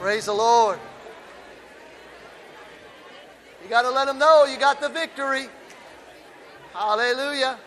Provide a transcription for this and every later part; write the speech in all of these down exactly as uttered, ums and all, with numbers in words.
Praise the Lord. You got to let them know you got the victory. Hallelujah.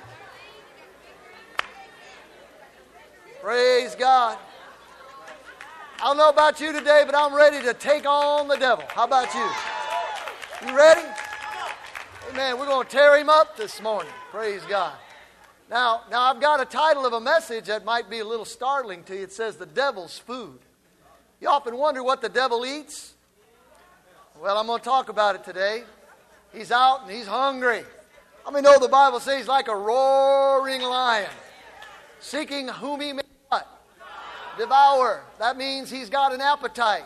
Praise God. I don't know about you today, but I'm ready to take on the devil. How about you? You ready? Amen. We're going to tear him up this morning. Praise God. Now, now I've got a title of a message that might be a little startling to you. It says, The Devil's Food. You often wonder what the devil eats. Well, I'm going to talk about it today. He's out and he's hungry. How many know the Bible says he's like a roaring lion, seeking whom he may what? Devour. That means he's got an appetite.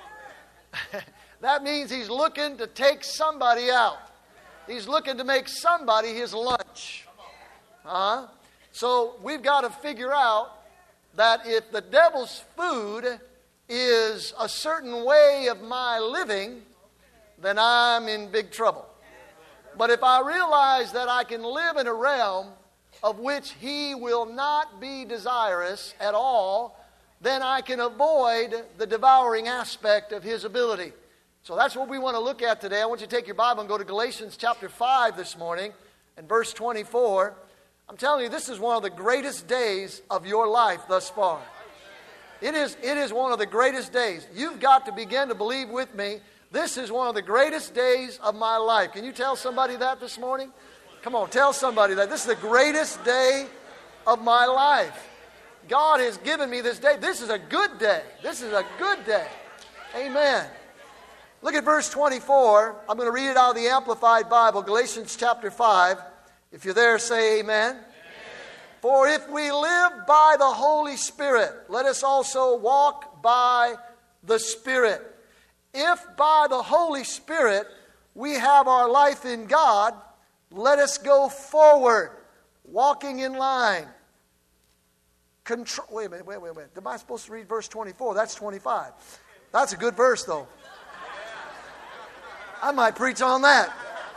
That means he's looking to take somebody out. He's looking to make somebody his lunch. Uh-huh. So we've got to figure out that if the devil's food is a certain way of my living, then I'm in big trouble. But if I realize that I can live in a realm of which he will not be desirous at all, then I can avoid the devouring aspect of his ability. So that's what we want to look at today. I want you to take your Bible and go to Galatians chapter five this morning and verse twenty-four. I'm telling you, this is one of the greatest days of your life thus far. It is, it is one of the greatest days. You've got to begin to believe with me, this is one of the greatest days of my life. Can you tell somebody that this morning? Come on, tell somebody that. This is the greatest day of my life. God has given me this day. This is a good day. This is a good day. Amen. Look at verse twenty-four. I'm going to read it out of the Amplified Bible, Galatians chapter five. If you're there, say amen. Amen. For if we live by the Holy Spirit, let us also walk by the Spirit. If by the Holy Spirit we have our life in God, let us go forward, walking in line. Control. Wait a minute, wait, wait, wait. Am I supposed to read verse twenty-four? That's twenty-five. That's a good verse, though. I might preach on that.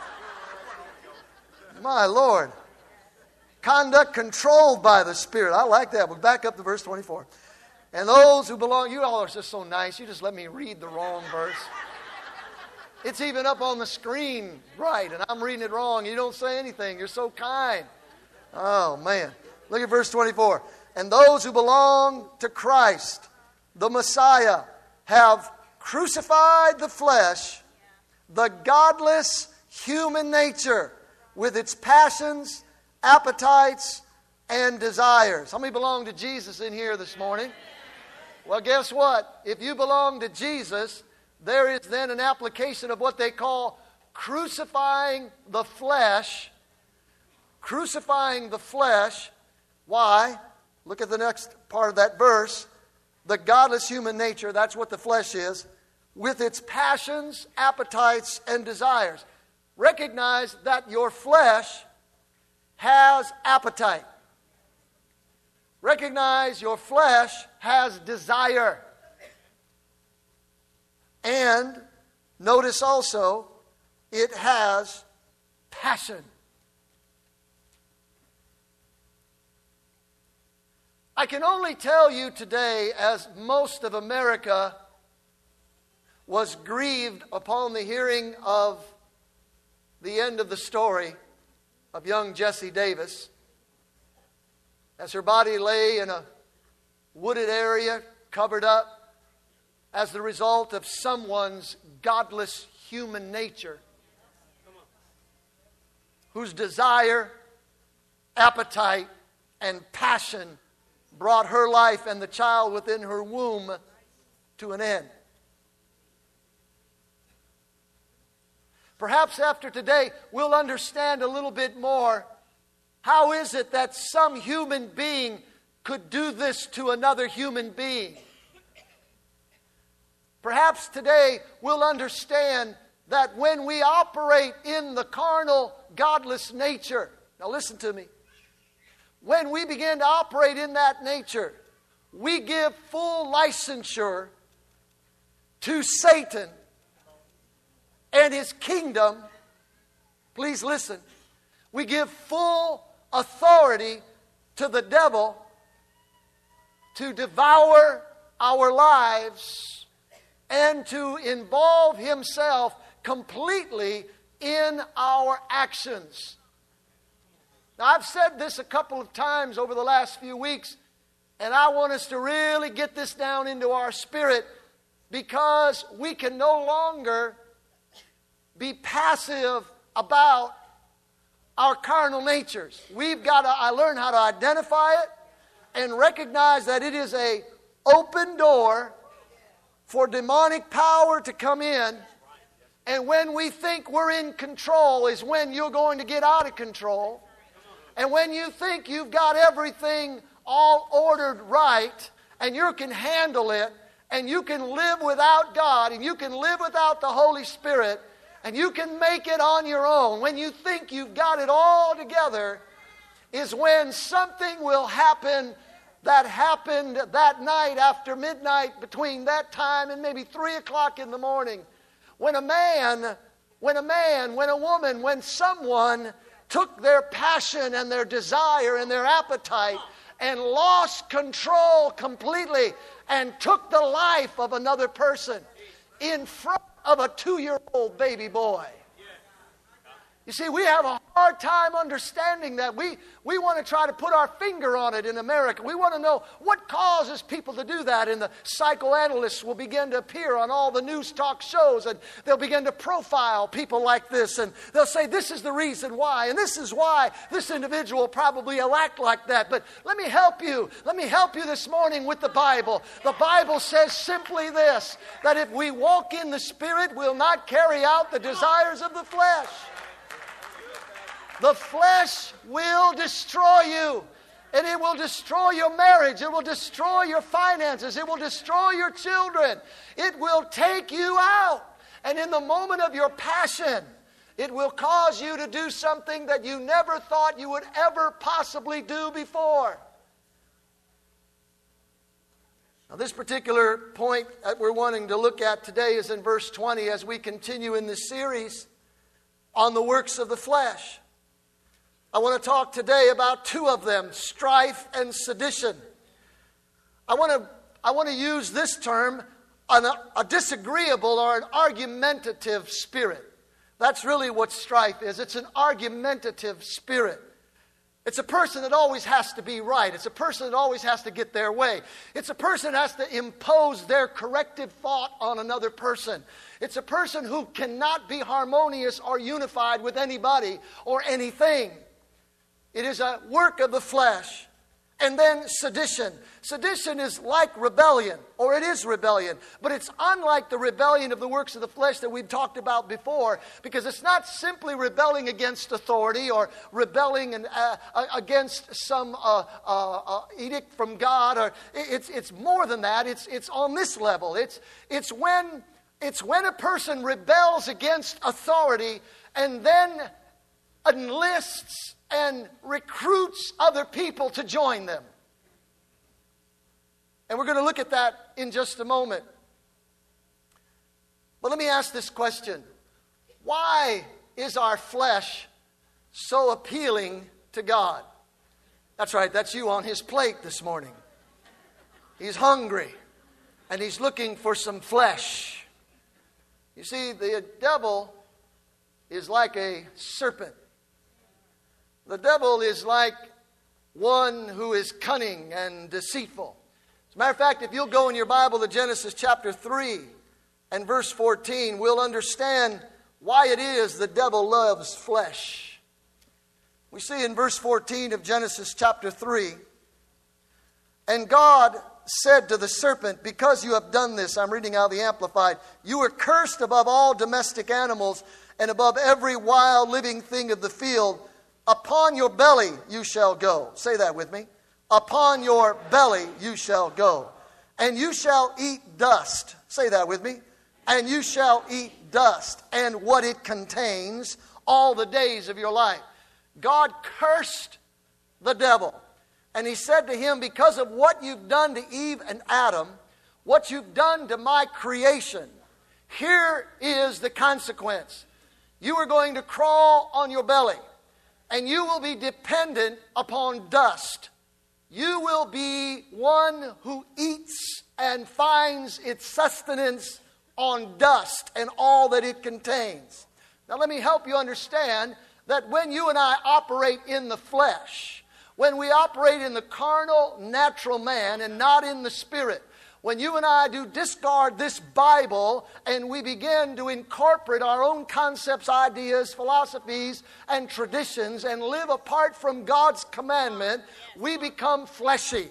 My Lord. Conduct controlled by the Spirit. I like that. We'll back up to verse twenty-four. And those who belong, you all are just so nice. You just let me read the wrong verse. It's even up on the screen right, and I'm reading it wrong. You don't say anything. You're so kind. Oh, man. Look at verse twenty-four. And those who belong to Christ, the Messiah, have crucified the flesh, the godless human nature, with its passions, appetites, and desires. How many belong to Jesus in here this morning? Well, guess what? If you belong to Jesus, there is then an application of what they call crucifying the flesh. Crucifying the flesh. Why? Look at the next part of that verse. The godless human nature, that's what the flesh is, with its passions, appetites, and desires. Recognize that your flesh has appetite. Recognize your flesh has desire. And notice also, it has passion. I can only tell you today, as most of America was grieved upon the hearing of the end of the story of young Jessie Davis, as her body lay in a wooded area, covered up, as the result of someone's godless human nature, whose desire, appetite, and passion brought her life and the child within her womb to an end. Perhaps after today, we'll understand a little bit more. How is it that some human being could do this to another human being? Perhaps today we'll understand that when we operate in the carnal, godless nature, now listen to me, when we begin to operate in that nature, we give full licensure to Satan and his kingdom. Please listen. We give full authority to the devil to devour our lives and to involve himself completely in our actions. Now, I've said this a couple of times over the last few weeks, and I want us to really get this down into our spirit, because we can no longer be passive about our carnal natures. We've got to I learn how to identify it and recognize that it is a open door for demonic power to come in. And when we think we're in control is when you're going to get out of control. And when you think you've got everything all ordered right and you can handle it and you can live without God and you can live without the Holy Spirit and you can make it on your own, when you think you've got it all together, is when something will happen that happened that night after midnight, between that time and maybe three o'clock in the morning. When a man, when a man, when a woman, when someone took their passion and their desire and their appetite and lost control completely and took the life of another person in front of a two-year-old baby boy. You see, we have a hard time understanding that. We, we want to try to put our finger on it in America. We want to know what causes people to do that. And the psychoanalysts will begin to appear on all the news talk shows. And they'll begin to profile people like this. And they'll say, this is the reason why. And this is why this individual probably will act like that. But let me help you. Let me help you this morning with the Bible. The Bible says simply this, that if we walk in the Spirit, we'll not carry out the desires of the flesh. The flesh will destroy you. And it will destroy your marriage. It will destroy your finances. It will destroy your children. It will take you out. And in the moment of your passion, it will cause you to do something that you never thought you would ever possibly do before. Now, this particular point that we're wanting to look at today is in verse twenty as we continue in this series on the works of the flesh. I want to talk today about two of them, strife and sedition. I want to, I want to use this term, an, a disagreeable or an argumentative spirit. That's really what strife is. It's an argumentative spirit. It's a person that always has to be right. It's a person that always has to get their way. It's a person that has to impose their corrective thought on another person. It's a person who cannot be harmonious or unified with anybody or anything. It is a work of the flesh. And then sedition. Sedition is like rebellion, or it is rebellion. But it's unlike the rebellion of the works of the flesh that we've talked about before, because it's not simply rebelling against authority or rebelling and, uh, against some uh, uh, uh, edict from God. Or it's it's more than that. It's it's on this level. It's it's when it's when a person rebels against authority and then enlists and recruits other people to join them. And we're going to look at that in just a moment. But let me ask this question. Why is our flesh so appealing to God? That's right, that's you on his plate this morning. He's hungry and he's looking for some flesh. You see, the devil is like a serpent. The devil is like one who is cunning and deceitful. As a matter of fact, if you'll go in your Bible to Genesis chapter three and verse fourteen, we'll understand why it is the devil loves flesh. We see in verse fourteen of Genesis chapter three, and God said to the serpent, because you have done this, I'm reading out the Amplified, you are cursed above all domestic animals and above every wild living thing of the field. Upon your belly you shall go. Say that with me. Upon your belly you shall go. And you shall eat dust. Say that with me. And you shall eat dust and what it contains all the days of your life. God cursed the devil. And he said to him, because of what you've done to Eve and Adam, what you've done to my creation, here is the consequence. You are going to crawl on your belly. And you will be dependent upon dust. You will be one who eats and finds its sustenance on dust and all that it contains. Now let me help you understand that when you and I operate in the flesh, when we operate in the carnal, natural man and not in the spirit, when you and I do discard this Bible and we begin to incorporate our own concepts, ideas, philosophies, and traditions and live apart from God's commandment, we become fleshy.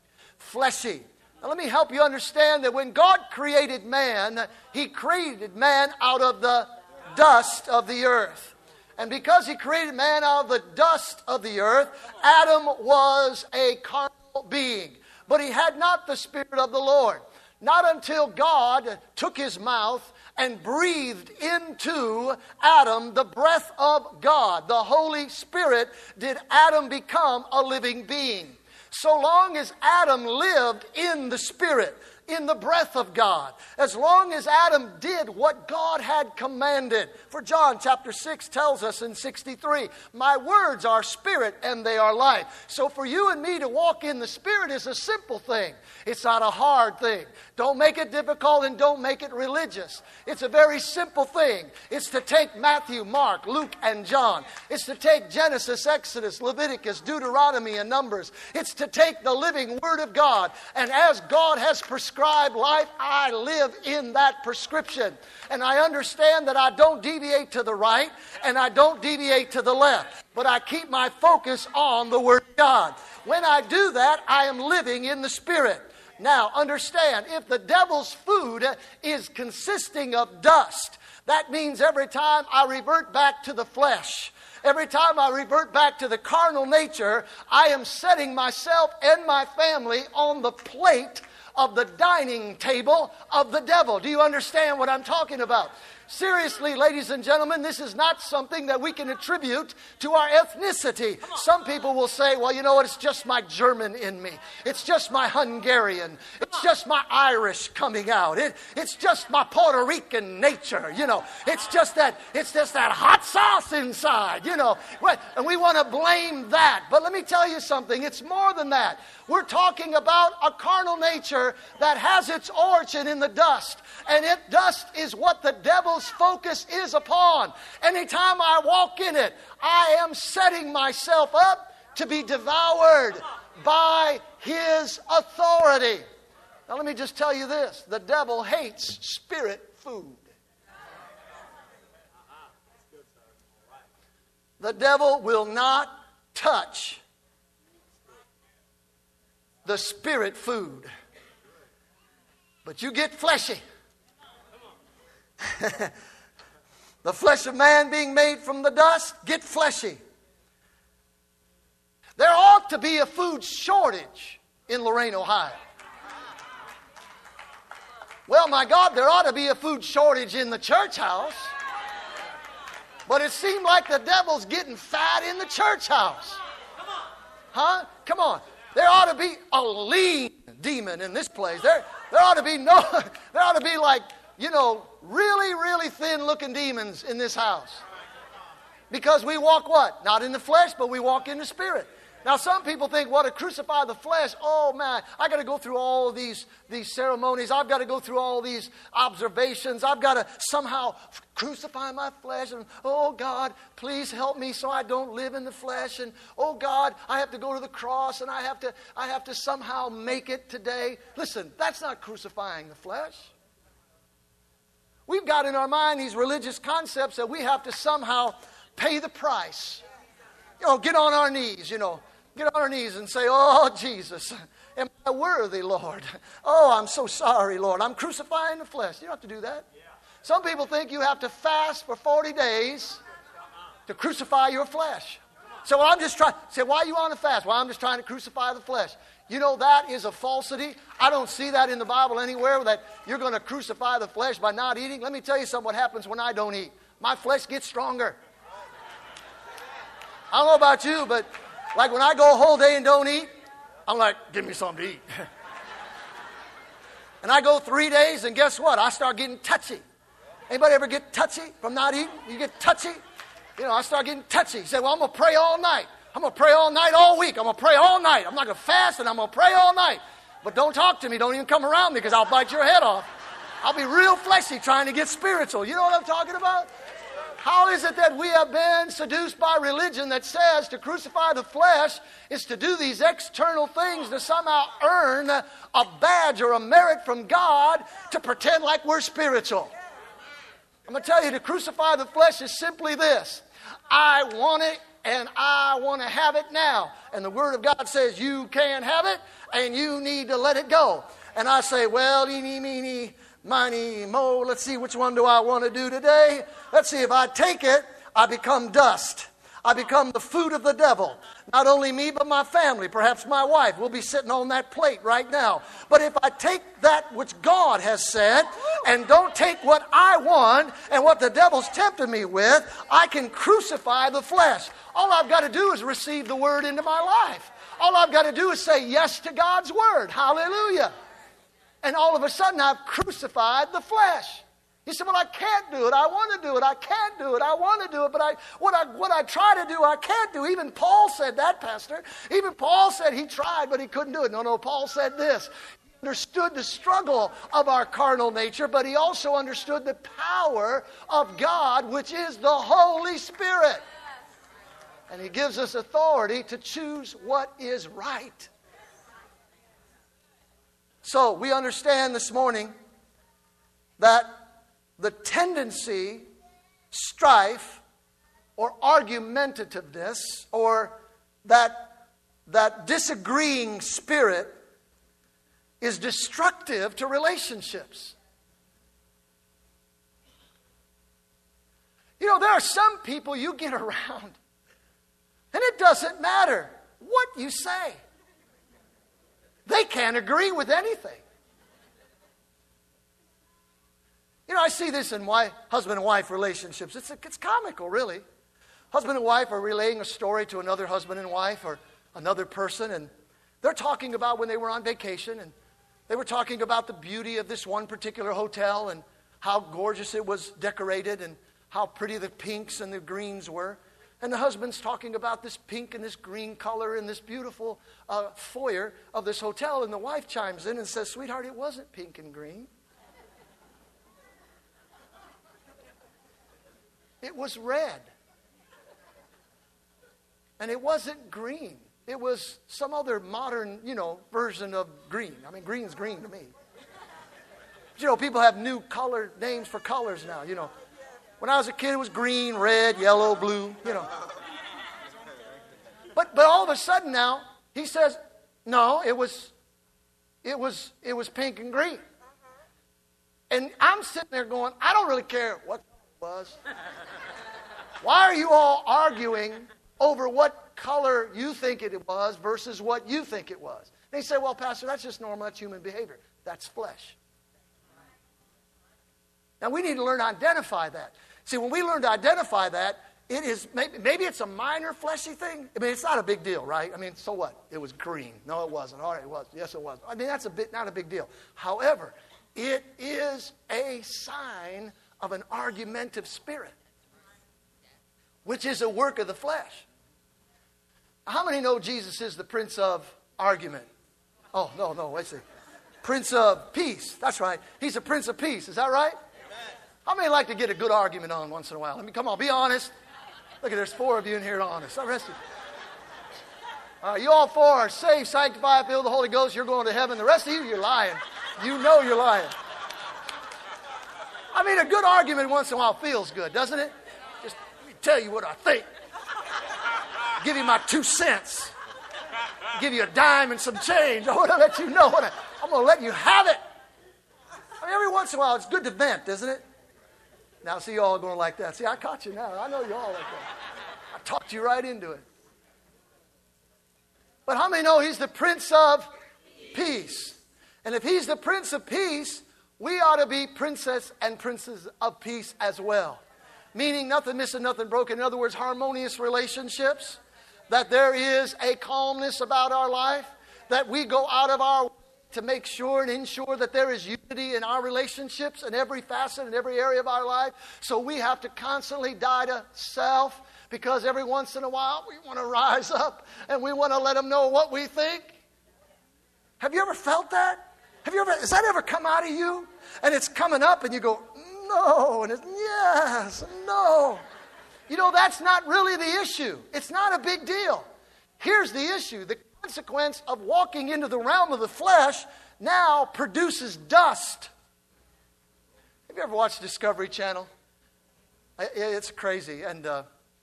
Fleshy. Now let me help you understand that when God created man, He created man out of the dust of the earth. And because He created man out of the dust of the earth, Adam was a carnal being. But he had not the Spirit of the Lord. Not until God took His mouth and breathed into Adam the breath of God, the Holy Spirit, did Adam become a living being. So long as Adam lived in the Spirit, in the breath of God, as long as Adam did what God had commanded. For John chapter six tells us in sixty-three, my words are spirit and they are life. So for you and me to walk in the Spirit is a simple thing. It's not a hard thing. Don't make it difficult and don't make it religious. It's a very simple thing. It's to take Matthew, Mark, Luke, and John. It's to take Genesis, Exodus, Leviticus, Deuteronomy, and Numbers. It's to take the living Word of God, and as God has prescribed life, I live in that prescription. And I understand that I don't deviate to the right and I don't deviate to the left, but I keep my focus on the Word of God. When I do that, I am living in the Spirit. Now, understand, if the devil's food is consisting of dust, that means every time I revert back to the flesh, every time I revert back to the carnal nature, I am setting myself and my family on the plate of the dining table of the devil. Do you understand what I'm talking about? Seriously, ladies and gentlemen, this is not something that we can attribute to our ethnicity. Some people will say, well, you know what, it's just my German in me. It's just my Hungarian. It's just my Irish coming out. It, it's just my Puerto Rican nature, you know. It's just that, it's just that hot sauce inside, you know. And we want to blame that. But let me tell you something, it's more than that. We're talking about a carnal nature that has its origin in the dust. And it dust is what the devil's focus is upon. Anytime I walk in it, I am setting myself up to be devoured by his authority. Now let me just tell you this. The devil hates spirit food. The devil will not touch the spirit food. But you get fleshy. The flesh of man being made from the dust, get fleshy. There ought to be a food shortage in Lorain, Ohio. Well, my God, there ought to be a food shortage in the church house. But it seemed like the devil's getting fat in the church house. Huh? Come on. There ought to be a lean demon in this place. There, there ought to be no, there ought to be like, you know, really, really thin looking demons in this house. Because we walk what? Not in the flesh, but we walk in the Spirit. Now some people think, well, to crucify the flesh, oh man, I got to go through all these, these ceremonies. I've got to go through all these observations. I've got to somehow crucify my flesh. And oh God, please help me so I don't live in the flesh. And oh God, I have to go to the cross and I have to, I have to somehow make it today. Listen, that's not crucifying the flesh. We've got in our mind these religious concepts that we have to somehow pay the price. You know, get on our knees, you know. Get on our knees and say, oh, Jesus, am I worthy, Lord? Oh, I'm so sorry, Lord. I'm crucifying the flesh. You don't have to do that. Some people think you have to fast for forty days to crucify your flesh. So well, I'm just trying. Say, why are you on a fast? Well, I'm just trying to crucify the flesh. You know, that is a falsity. I don't see that in the Bible anywhere, that you're going to crucify the flesh by not eating. Let me tell you something what happens when I don't eat. My flesh gets stronger. I don't know about you, but like when I go a whole day and don't eat, I'm like, give me something to eat. And I go three days and guess what? I start getting touchy. Anybody ever get touchy from not eating? You get touchy? You know, I start getting touchy. You say, well, I'm going to pray all night. I'm going to pray all night all week. I'm going to pray all night. I'm not going to fast and I'm going to pray all night. But don't talk to me. Don't even come around me because I'll bite your head off. I'll be real fleshy trying to get spiritual. You know what I'm talking about? How is it that we have been seduced by religion that says to crucify the flesh is to do these external things to somehow earn a badge or a merit from God to pretend like we're spiritual? I'm going to tell you, to crucify the flesh is simply this. I want it and I want to have it now. And the Word of God says you can't have it and you need to let it go. And I say, well, eeny, meeny, miny, mo, let's see, which one do I want to do today? Let's see, if I take it, I become dust. I become the food of the devil. Not only me, but my family, perhaps my wife, will be sitting on that plate right now. But if I take that which God has said and don't take what I want and what the devil's tempted me with, I can crucify the flesh. All I've got to do is receive the Word into my life. All I've got to do is say yes to God's Word. Hallelujah. And all of a sudden, I've crucified the flesh. You say, well, I can't do it. I want to do it. I can't do it. I want to do it. But I, what, I, what I try to do, I can't do. Even Paul said that, Pastor. Even Paul said he tried, but he couldn't do it. No, no, Paul said this. He understood the struggle of our carnal nature, but he also understood the power of God, which is the Holy Spirit. And he gives us authority to choose what is right. So we understand this morning that the tendency, strife, or argumentativeness, or that, that disagreeing spirit is destructive to relationships. You know, there are some people you get around, and it doesn't matter what you say. They can't agree with anything. You know, I see this in wife, husband and wife relationships. It's, it's comical, really. Husband and wife are relaying a story to another husband and wife or another person, and they're talking about when they were on vacation, and they were talking about the beauty of this one particular hotel and how gorgeous it was decorated and how pretty the pinks and the greens were. And the husband's talking about this pink and this green color and this beautiful uh, foyer of this hotel, and the wife chimes in and says, sweetheart, it wasn't pink and green. It was red. And it wasn't green. It was some other modern, you know, version of green. I mean, green's green to me. But, you know, people have new color names for colors now, you know. When I was a kid, it was green, red, yellow, blue, you know. But but all of a sudden now, he says, no, it was it was it was pink and green. And I'm sitting there going, I don't really care what it was. Why are you all arguing over what color you think it was versus what you think it was? And he said, well, Pastor, that's just normal. That's human behavior. That's flesh. Now, we need to learn to identify that. See, when we learn to identify that, it is maybe, maybe it's a minor fleshy thing. I mean, it's not a big deal, right? I mean, so what? It was green. No, it wasn't. All right, it was. Yes, it was. I mean, that's a bit not a big deal. However, it is a sign of an argumentative spirit, which is a work of the flesh. How many know Jesus is the Prince of Argument? Oh, no, no, wait a second. Prince of Peace. That's right. He's a Prince of Peace. Is that right? How many like to get a good argument on once in a while? I mean, come on, be honest. Look at, there's four of you in here honest. The rest of you. Uh, you all four are saved, sanctified, filled with the Holy Ghost. You're going to heaven. The rest of you, you're lying. You know you're lying. I mean, a good argument once in a while feels good, doesn't it? Just let me tell you what I think. Give you my two cents. Give you a dime and some change. I want to let you know what I, I'm going to let you have it. I mean, every once in a while, it's good to vent, isn't it? Now, see, you all going like that. See, I caught you now. I know you all like that. I talked you right into it. But how many know he's the Prince of Peace? And if he's the Prince of Peace, we ought to be princess and princes of peace as well. Meaning nothing missing, nothing broken. In other words, harmonious relationships. That there is a calmness about our life. That we go out of our way to make sure and ensure that there is unity in our relationships in every facet and every area of our life. So we have to constantly die to self, because every once in a while we want to rise up and we want to let them know what we think. Have you ever felt that? Have you ever, has that ever come out of you? And it's coming up and you go, no, and it's yes, no. You know, that's not really the issue. It's not a big deal. Here's the issue. The consequence of walking into the realm of the flesh now produces dust. Have you ever watched Discovery Channel? It's crazy. And uh,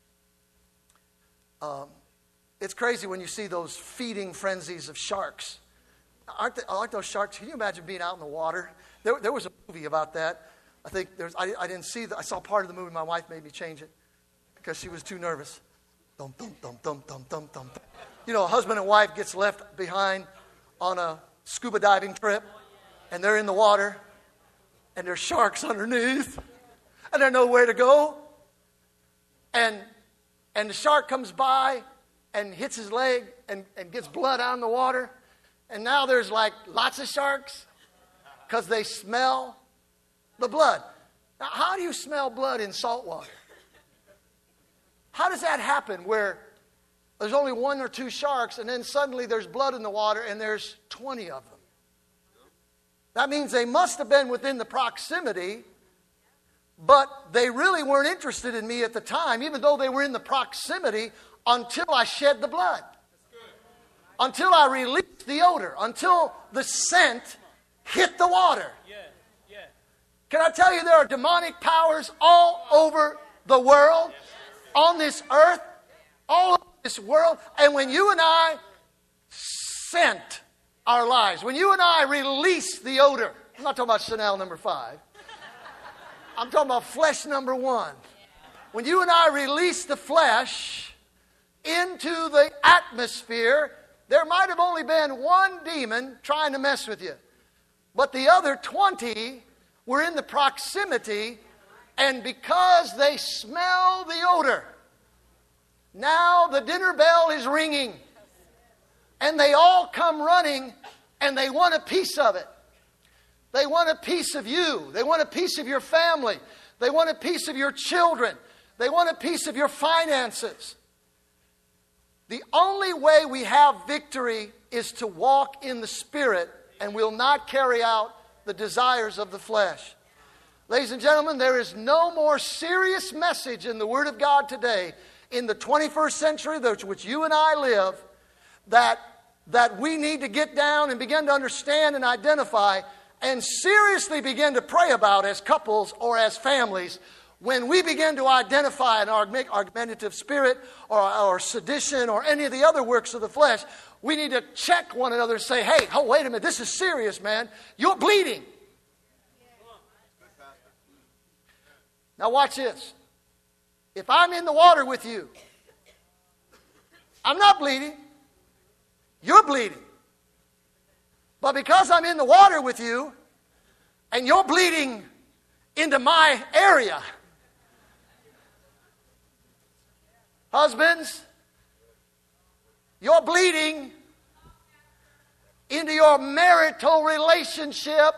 um, it's crazy when you see those feeding frenzies of sharks. Aren't, they, aren't those sharks? Can you imagine being out in the water? There, there was a movie about that. I think there's. I, I didn't see. The, I saw part of the movie. My wife made me change it because she was too nervous. Dum dum dum dum dum dum dum. You know, a husband and wife gets left behind on a scuba diving trip, and they're in the water, and there's sharks underneath, and there's nowhere to go. And and the shark comes by and hits his leg and, and gets blood out in the water. And now there's like lots of sharks because they smell the blood. Now, how do you smell blood in salt water? How does that happen where there's only one or two sharks and then suddenly there's blood in the water and there's twenty of them? That means they must have been within the proximity, but they really weren't interested in me at the time, even though they were in the proximity, until I shed the blood. Until I released the odor. Until the scent hit the water. Yeah, yeah. Can I tell you there are demonic powers all over the world, on this earth, all over this world. And when you and I scent our lives, when you and I release the odor, I'm not talking about Chanel number five. I'm talking about flesh number one. When you and I release the flesh into the atmosphere, there might have only been one demon trying to mess with you. But the other twenty were in the proximity, and because they smell the odor, now the dinner bell is ringing. And they all come running, and they want a piece of it. They want a piece of you. They want a piece of your family. They want a piece of your children. They want a piece of your finances. The only way we have victory is to walk in the Spirit, and we'll not carry out the desires of the flesh. Ladies and gentlemen, there is no more serious message in the Word of God today, in the twenty-first century, which you and I live, that, that we need to get down and begin to understand and identify and seriously begin to pray about as couples or as families. When we begin to identify an argumentative spirit or, or sedition or any of the other works of the flesh, we need to check one another and say, hey, oh, wait a minute, this is serious, man. You're bleeding. Now watch this. If I'm in the water with you, I'm not bleeding. You're bleeding. But because I'm in the water with you, and you're bleeding into my area, husbands, you're bleeding into your marital relationship.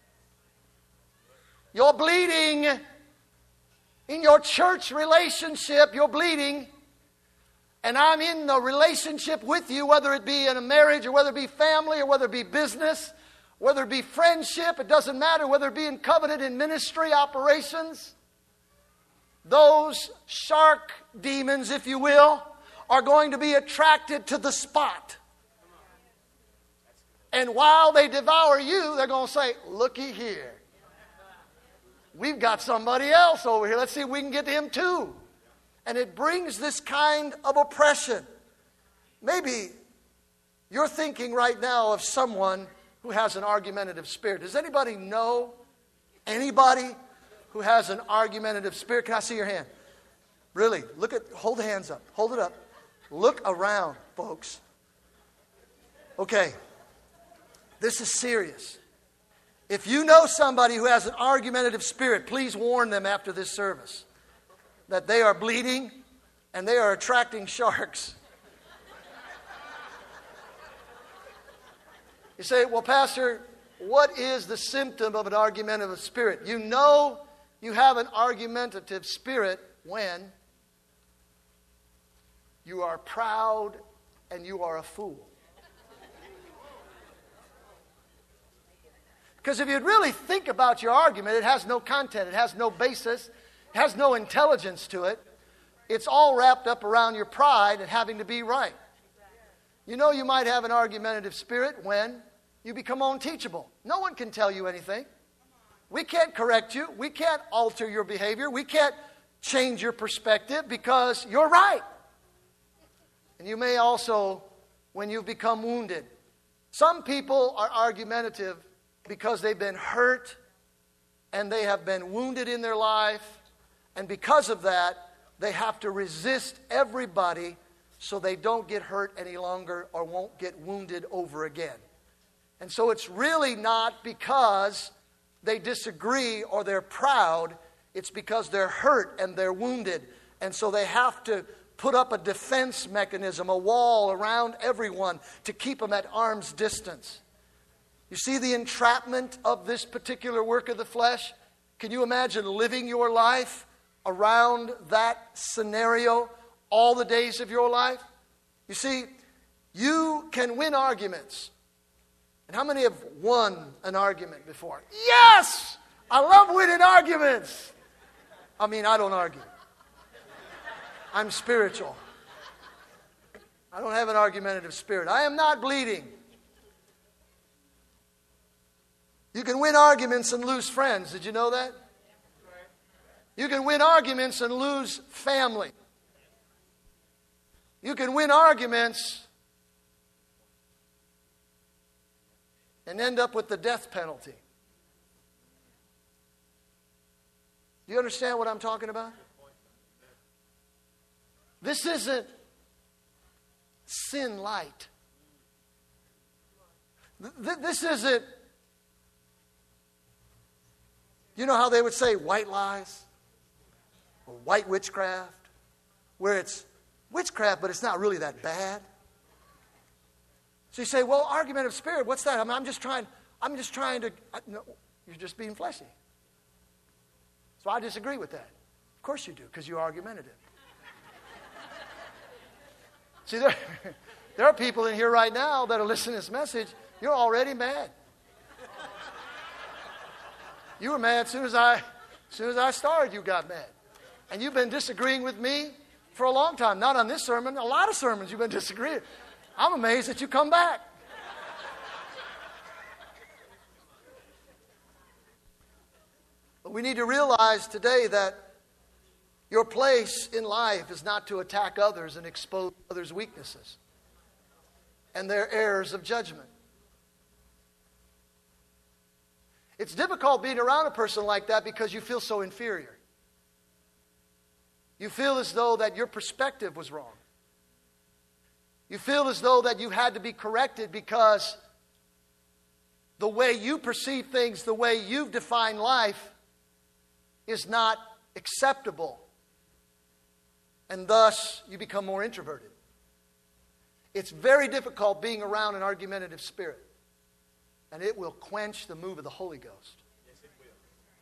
You're bleeding in your church relationship. You're bleeding. And I'm in the relationship with you, whether it be in a marriage or whether it be family or whether it be business, whether it be friendship. It doesn't matter whether it be in covenant in ministry operations. Those shark demons, if you will, are going to be attracted to the spot. And while they devour you, they're going to say, looky here. We've got somebody else over here. Let's see if we can get him too. And it brings this kind of oppression. Maybe you're thinking right now of someone who has an argumentative spirit. Does anybody know anybody who has an argumentative spirit? Can I see your hand? Really, look at, hold the hands up. Hold it up. Look around, folks. Okay. This is serious. If you know somebody who has an argumentative spirit, please warn them after this service that they are bleeding and they are attracting sharks. You say, well, Pastor, what is the symptom of an argumentative spirit? You know you have an argumentative spirit when you are proud and you are a fool. Because if you'd really think about your argument, it has no content, it has no basis, it has no intelligence to it. It's all wrapped up around your pride and having to be right. You know you might have an argumentative spirit when you become unteachable. No one can tell you anything. We can't correct you. We can't alter your behavior. We can't change your perspective because you're right. And you may also, when you've become wounded. Some people are argumentative because they've been hurt and they have been wounded in their life. And because of that, they have to resist everybody so they don't get hurt any longer or won't get wounded over again. And so it's really not because they disagree or they're proud. It's because they're hurt and they're wounded. And so they have to put up a defense mechanism, a wall around everyone to keep them at arm's distance. You see the entrapment of this particular work of the flesh? Can you imagine living your life around that scenario all the days of your life? You see, you can win arguments. And how many have won an argument before? Yes! I love winning arguments. I mean, I don't argue. I'm spiritual. I don't have an argumentative spirit. I am not bleeding. You can win arguments and lose friends. Did you know that? You can win arguments and lose family. You can win arguments and end up with the death penalty. Do you understand what I'm talking about? This isn't sin light. Th- this isn't, you know how they would say white lies or white witchcraft, where it's witchcraft, but it's not really that bad. So you say, well, argument of spirit, what's that? I mean, I'm just trying, I'm just trying to, I, no, you're just being fleshy. So I disagree with that. Of course you do, because you're argumentative. See, there, there are people in here right now that are listening to this message. You're already mad. You were mad as soon as I, as soon as I started, you got mad. And you've been disagreeing with me for a long time. Not on this sermon. A lot of sermons you've been disagreeing. I'm amazed that you come back. But we need to realize today that your place in life is not to attack others and expose others' weaknesses and their errors of judgment. It's difficult being around a person like that because you feel so inferior. You feel as though that your perspective was wrong. You feel as though that you had to be corrected because the way you perceive things, the way you've defined life is not acceptable. And thus, you become more introverted. It's very difficult being around an argumentative spirit. And it will quench the move of the Holy Ghost. Yes, it will.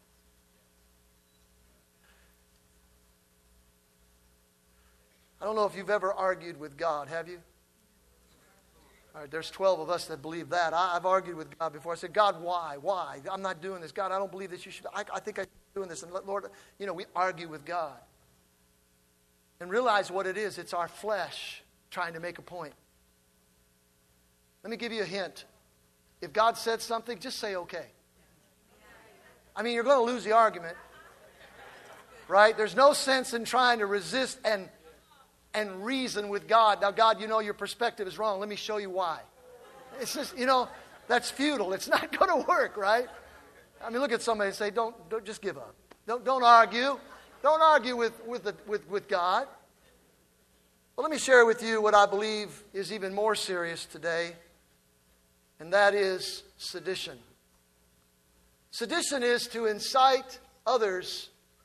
I don't know if you've ever argued with God, have you? All right, there's twelve of us that believe that. I, I've argued with God before. I said, God, why? Why? I'm not doing this. God, I don't believe that you should. I, I think I should be doing this. And Lord, you know, we argue with God. And realize what it is. It's our flesh trying to make a point. Let me give you a hint. If God said something, just say okay. I mean, you're going to lose the argument. Right? There's no sense in trying to resist and and reason with God. Now, God, you know your perspective is wrong. Let me show you why. It's just, you know, that's futile. It's not going to work, right? I mean, look at somebody and say, don't, don't just give up. Don't, don't argue. Don't argue with, with, the, with, with God. Well, let me share with you what I believe is even more serious today, and that is sedition. Sedition is to incite others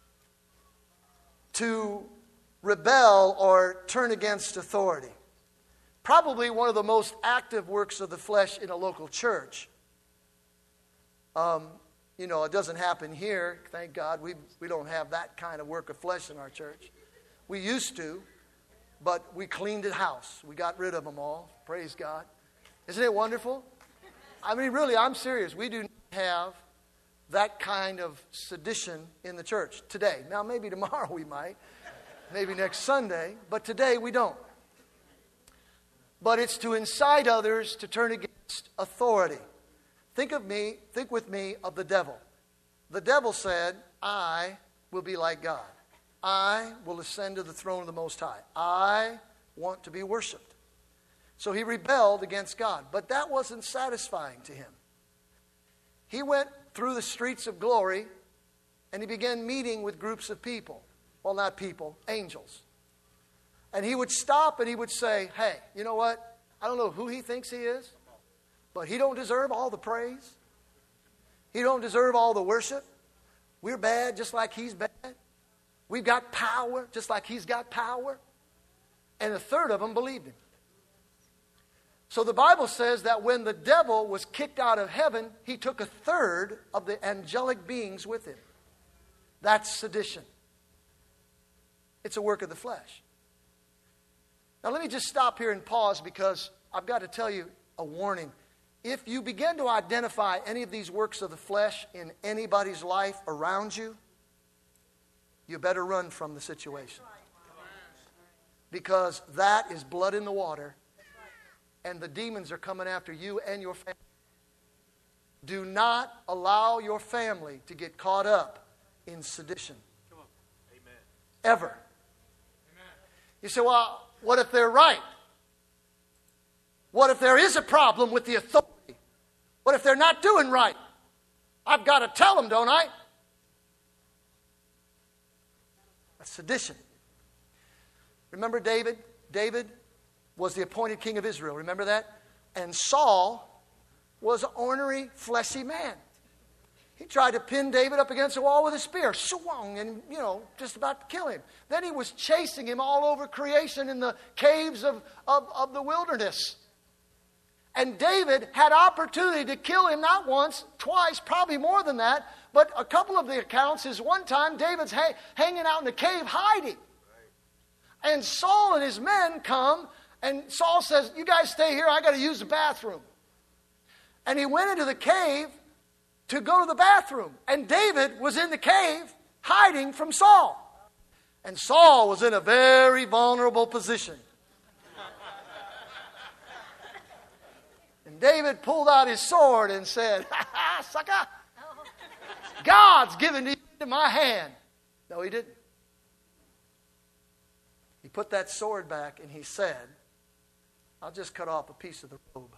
to rebel or turn against authority. Probably one of the most active works of the flesh in a local church. Um, you know, it doesn't happen here. Thank God we we don't have that kind of work of flesh in our church. We used to, but we cleaned it house. We got rid of them all. Praise God. Isn't it wonderful? I mean, really, I'm serious. We do not have that kind of sedition in the church today. Now, maybe tomorrow we might, maybe next Sunday, but today we don't. But it's to incite others to turn against authority. Think of me, think with me of the devil. The devil said, I will be like God. I will ascend to the throne of the Most High. I want to be worshiped. So he rebelled against God. But that wasn't satisfying to him. He went through the streets of glory and he began meeting with groups of people. Well, not people, angels. And he would stop and he would say, hey, you know what? I don't know who he thinks he is, but he don't deserve all the praise. He don't deserve all the worship. We're bad just like he's bad. We've got power just like he's got power. And a third of them believed him. So the Bible says that when the devil was kicked out of heaven, he took a third of the angelic beings with him. That's sedition. It's a work of the flesh. Now let me just stop here and pause because I've got to tell you a warning. If you begin to identify any of these works of the flesh in anybody's life around you, you better run from the situation. Because that is blood in the water, and the demons are coming after you and your family. Do not allow your family to get caught up in sedition. Ever. You say, well, what if they're right? What if there is a problem with the authority? What if they're not doing right? I've got to tell them, don't I? That's sedition. Remember David? David was the appointed king of Israel. Remember that? And Saul was an ornery, fleshy man. He tried to pin David up against a wall with a spear. Swung and, you know, just about to kill him. Then he was chasing him all over creation in the caves of, of, of the wilderness. And David had opportunity to kill him not once, twice, probably more than that. But a couple of the accounts is one time David's ha- hanging out in the cave hiding. And Saul and his men come, and Saul says, you guys stay here, I got to use the bathroom. And he went into the cave to go to the bathroom. And David was in the cave hiding from Saul. And Saul was in a very vulnerable position. And David pulled out his sword and said, ha ha, sucker, God's given you into my hand. No, he didn't. He put that sword back and he said, I'll just cut off a piece of the robe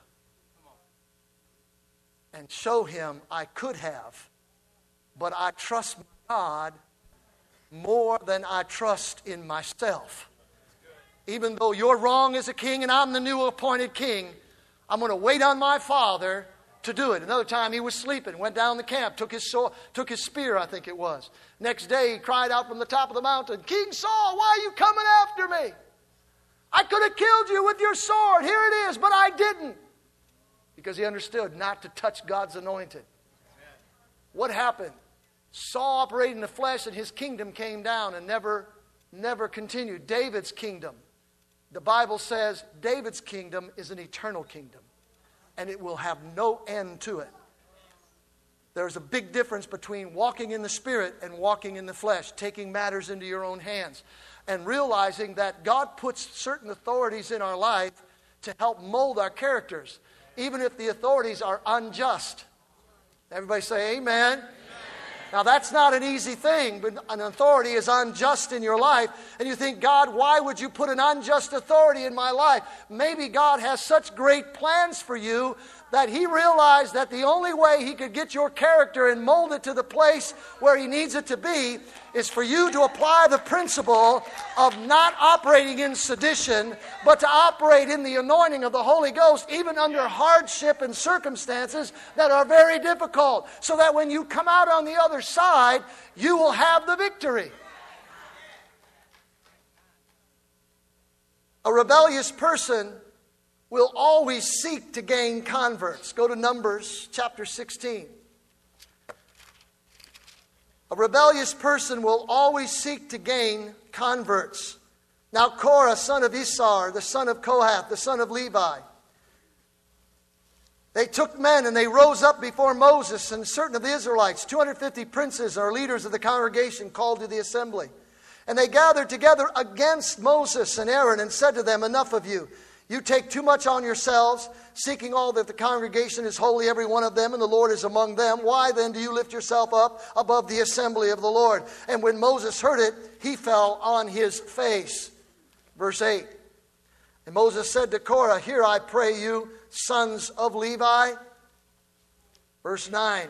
and show him I could have, but I trust God more than I trust in myself. Even though you're wrong as a king and I'm the new appointed king, I'm going to wait on my father to do it. Another time he was sleeping, went down the camp, took his sword, took his spear, I think it was. Next day he cried out from the top of the mountain, King Saul, why are you coming after me? I could have killed you with your sword. Here it is, but I didn't. Because he understood not to touch God's anointed. Amen. What happened? Saul operated in the flesh and his kingdom came down and never, never continued. David's kingdom. The Bible says David's kingdom is an eternal kingdom. And it will have no end to it. There's a big difference between walking in the Spirit and walking in the flesh. Taking matters into your own hands. And realizing that God puts certain authorities in our life to help mold our characters. Even if the authorities are unjust. Everybody say amen. Amen. Now that's not an easy thing, but an authority is unjust in your life. And you think, God, why would you put an unjust authority in my life? Maybe God has such great plans for you that he realized that the only way he could get your character and mold it to the place where he needs it to be is for you to apply the principle of not operating in sedition, but to operate in the anointing of the Holy Ghost, even under hardship and circumstances that are very difficult, so that when you come out on the other side, you will have the victory. A rebellious person will always seek to gain converts. Go to Numbers chapter sixteen. A rebellious person will always seek to gain converts. Now Korah, son of Issachar, the son of Kohath, the son of Levi. They took men and they rose up before Moses and certain of the Israelites, two hundred fifty princes or leaders of the congregation called to the assembly. And they gathered together against Moses and Aaron and said to them, enough of you. You take too much on yourselves, seeking all that the congregation is holy, every one of them, and the Lord is among them. Why then do you lift yourself up above the assembly of the Lord? And when Moses heard it, he fell on his face. Verse eight. And Moses said to Korah, hear I pray you, sons of Levi. Verse nine.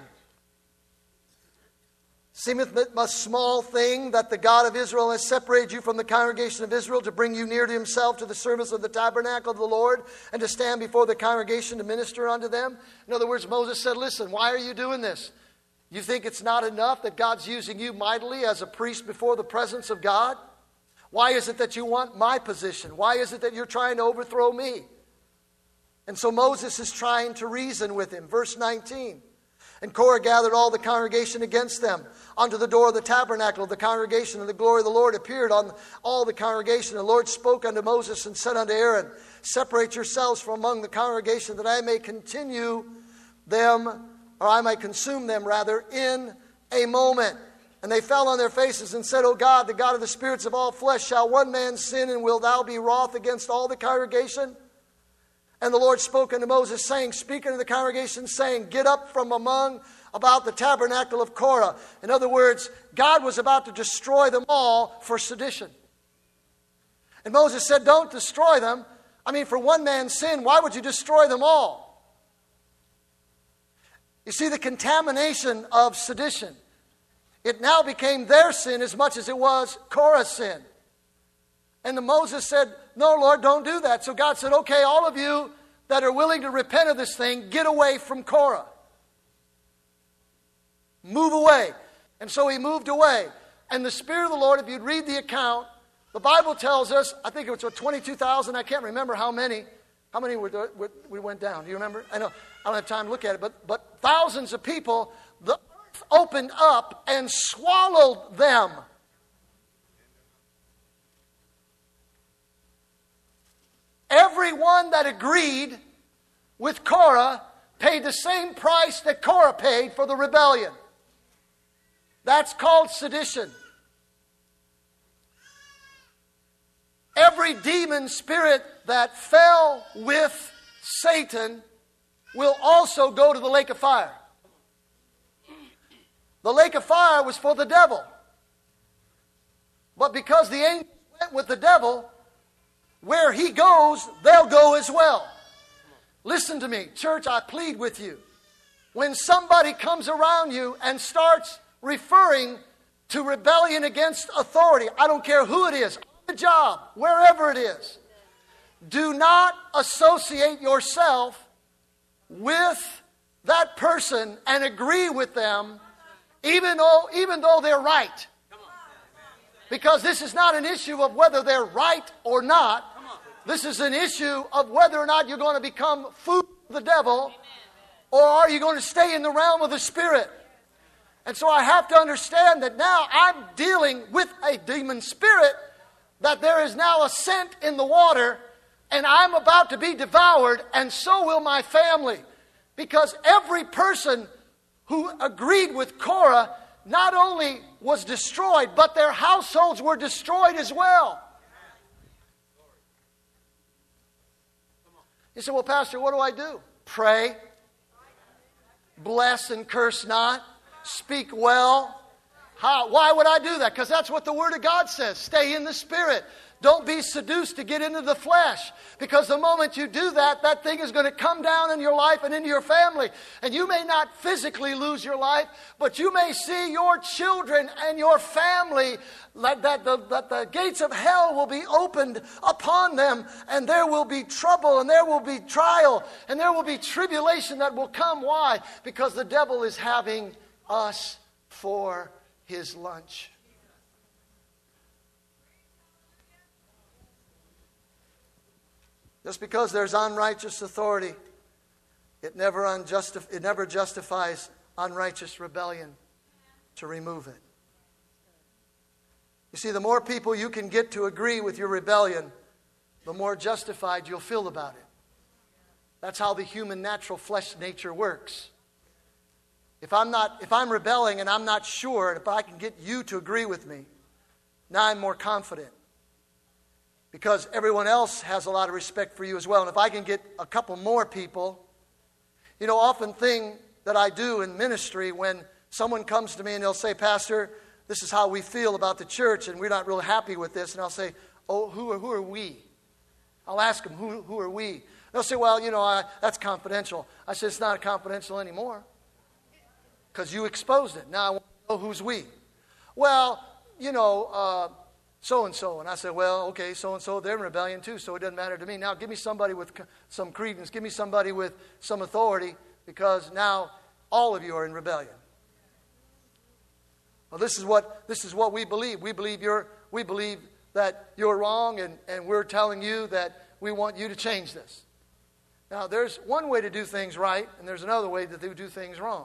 Seemeth it a small thing that the God of Israel has separated you from the congregation of Israel to bring you near to himself to the service of the tabernacle of the Lord and to stand before the congregation to minister unto them? In other words, Moses said, listen, why are you doing this? You think it's not enough that God's using you mightily as a priest before the presence of God? Why is it that you want my position? Why is it that you're trying to overthrow me? And so Moses is trying to reason with him. Verse nineteen. And Korah gathered all the congregation against them unto the door of the tabernacle of the congregation, and the glory of the Lord appeared on all the congregation. The Lord spoke unto Moses and said unto Aaron, separate yourselves from among the congregation, that I may continue them, or I may consume them rather, in a moment. And they fell on their faces and said, O God, the God of the spirits of all flesh, shall one man sin, and wilt thou be wroth against all the congregation? And the Lord spoke unto Moses, saying, speak unto the congregation, saying, get up from among about the tabernacle of Korah. In other words, God was about to destroy them all for sedition. And Moses said, don't destroy them. I mean, for one man's sin, why would you destroy them all? You see, the contamination of sedition. It now became their sin as much as it was Korah's sin. And Moses said, no, Lord, don't do that. So God said, okay, all of you that are willing to repent of this thing, get away from Korah. Move away. And so he moved away. And the Spirit of the Lord, if you'd read the account, the Bible tells us, I think it was twenty-two thousand, I can't remember how many. How many were, were, we went down? Do you remember? I know I don't have time to look at it, but, but thousands of people, the earth opened up and swallowed them. Everyone that agreed with Korah paid the same price that Korah paid for the rebellion. That's called sedition. Every demon spirit that fell with Satan will also go to the lake of fire. The lake of fire was for the devil. But because the angels went with the devil, where he goes, they'll go as well. Listen to me, church, I plead with you. When somebody comes around you and starts referring to rebellion against authority, I don't care who it is, on the job, wherever it is, do not associate yourself with that person and agree with them, even though, even though they're right. Because this is not an issue of whether they're right or not. This is an issue of whether or not you're going to become food for the devil, or are you going to stay in the realm of the Spirit. And so I have to understand that now I'm dealing with a demon spirit, that there is now a scent in the water, and I'm about to be devoured, and so will my family. Because every person who agreed with Korah not only was destroyed, but their households were destroyed as well. You say, well, Pastor, what do I do? Pray. Bless and curse not. Speak well. How? Why would I do that? Because that's what the Word of God says. Stay in the Spirit. Don't be seduced to get into the flesh. Because the moment you do that, that thing is going to come down in your life and into your family. And you may not physically lose your life, but you may see your children and your family, like that the, that the gates of hell will be opened upon them. And there will be trouble, and there will be trial, and there will be tribulation that will come. Why? Because the devil is having us for his lunch. Just because there's unrighteous authority, it never, unjustif- it never justifies unrighteous rebellion to remove it. You see, the more people you can get to agree with your rebellion, the more justified you'll feel about it. That's how the human natural flesh nature works. If I'm not, if I'm rebelling and I'm not sure, if I can get you to agree with me, now I'm more confident. Because everyone else has a lot of respect for you as well. And if I can get a couple more people, you know, often thing that I do in ministry when someone comes to me and they'll say, Pastor, this is how we feel about the church and we're not real happy with this. And I'll say, oh, who are, who are we? I'll ask them, who, who are we? They'll say, well, you know, I, that's confidential. I said, it's not confidential anymore because you exposed it. Now I want to know who's we. Well, you know, uh, so-and-so. And I said, well, okay, so-and-so, they're in rebellion too, so it doesn't matter to me. Now give me somebody with some credence. Give me somebody with some authority because now all of you are in rebellion. Well, this is what this is what we believe. We believe you're we believe that you're wrong, and, and we're telling you that we want you to change this. Now, there's one way to do things right, and there's another way to do things wrong.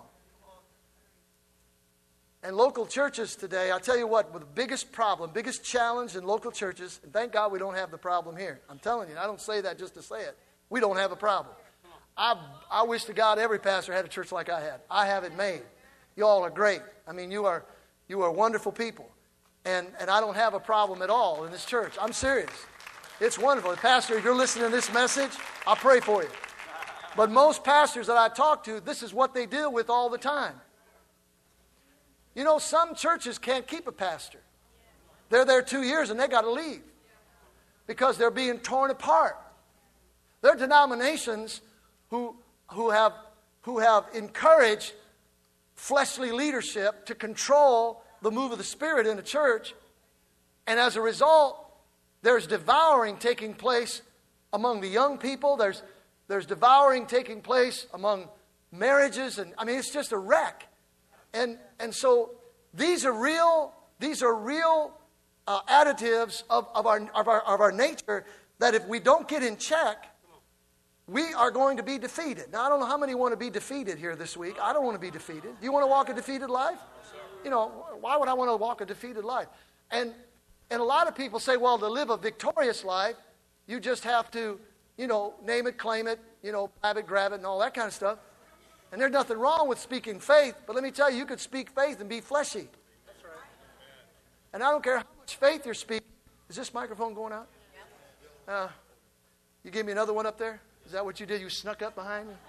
And local churches today, I'll tell you what, the biggest problem, biggest challenge in local churches, and thank God we don't have the problem here. I'm telling you, I don't say that just to say it. We don't have a problem. I, I wish to God every pastor had a church like I had. I have it made. You all are great. I mean, you are you are wonderful people. And, and I don't have a problem at all in this church. I'm serious. It's wonderful. Pastor, if you're listening to this message, I'll pray for you. But most pastors that I talk to, this is what they deal with all the time. You know, some churches can't keep a pastor. They're there two years and they got to leave because they're being torn apart. There are denominations who, who, have, who have encouraged fleshly leadership to control the move of the Spirit in the church. And as a result, there's devouring taking place among the young people. There's, there's devouring taking place among marriages. And I mean, it's just a wreck. And and so these are real, these are real uh, additives of, of, our, of, our, of our nature that if we don't get in check, we are going to be defeated. Now, I don't know how many want to be defeated here this week. I don't want to be defeated. Do you want to walk a defeated life? You know, why would I want to walk a defeated life? And and a lot of people say, well, to live a victorious life, you just have to, you know, name it, claim it, you know, grab it, grab it, and all that kind of stuff. And there's nothing wrong with speaking faith, but let me tell you, you could speak faith and be fleshy. That's right. And I don't care how much faith you're speaking. Is this microphone going out? Uh, you gave me another one up there? Is that what you did? You snuck up behind me?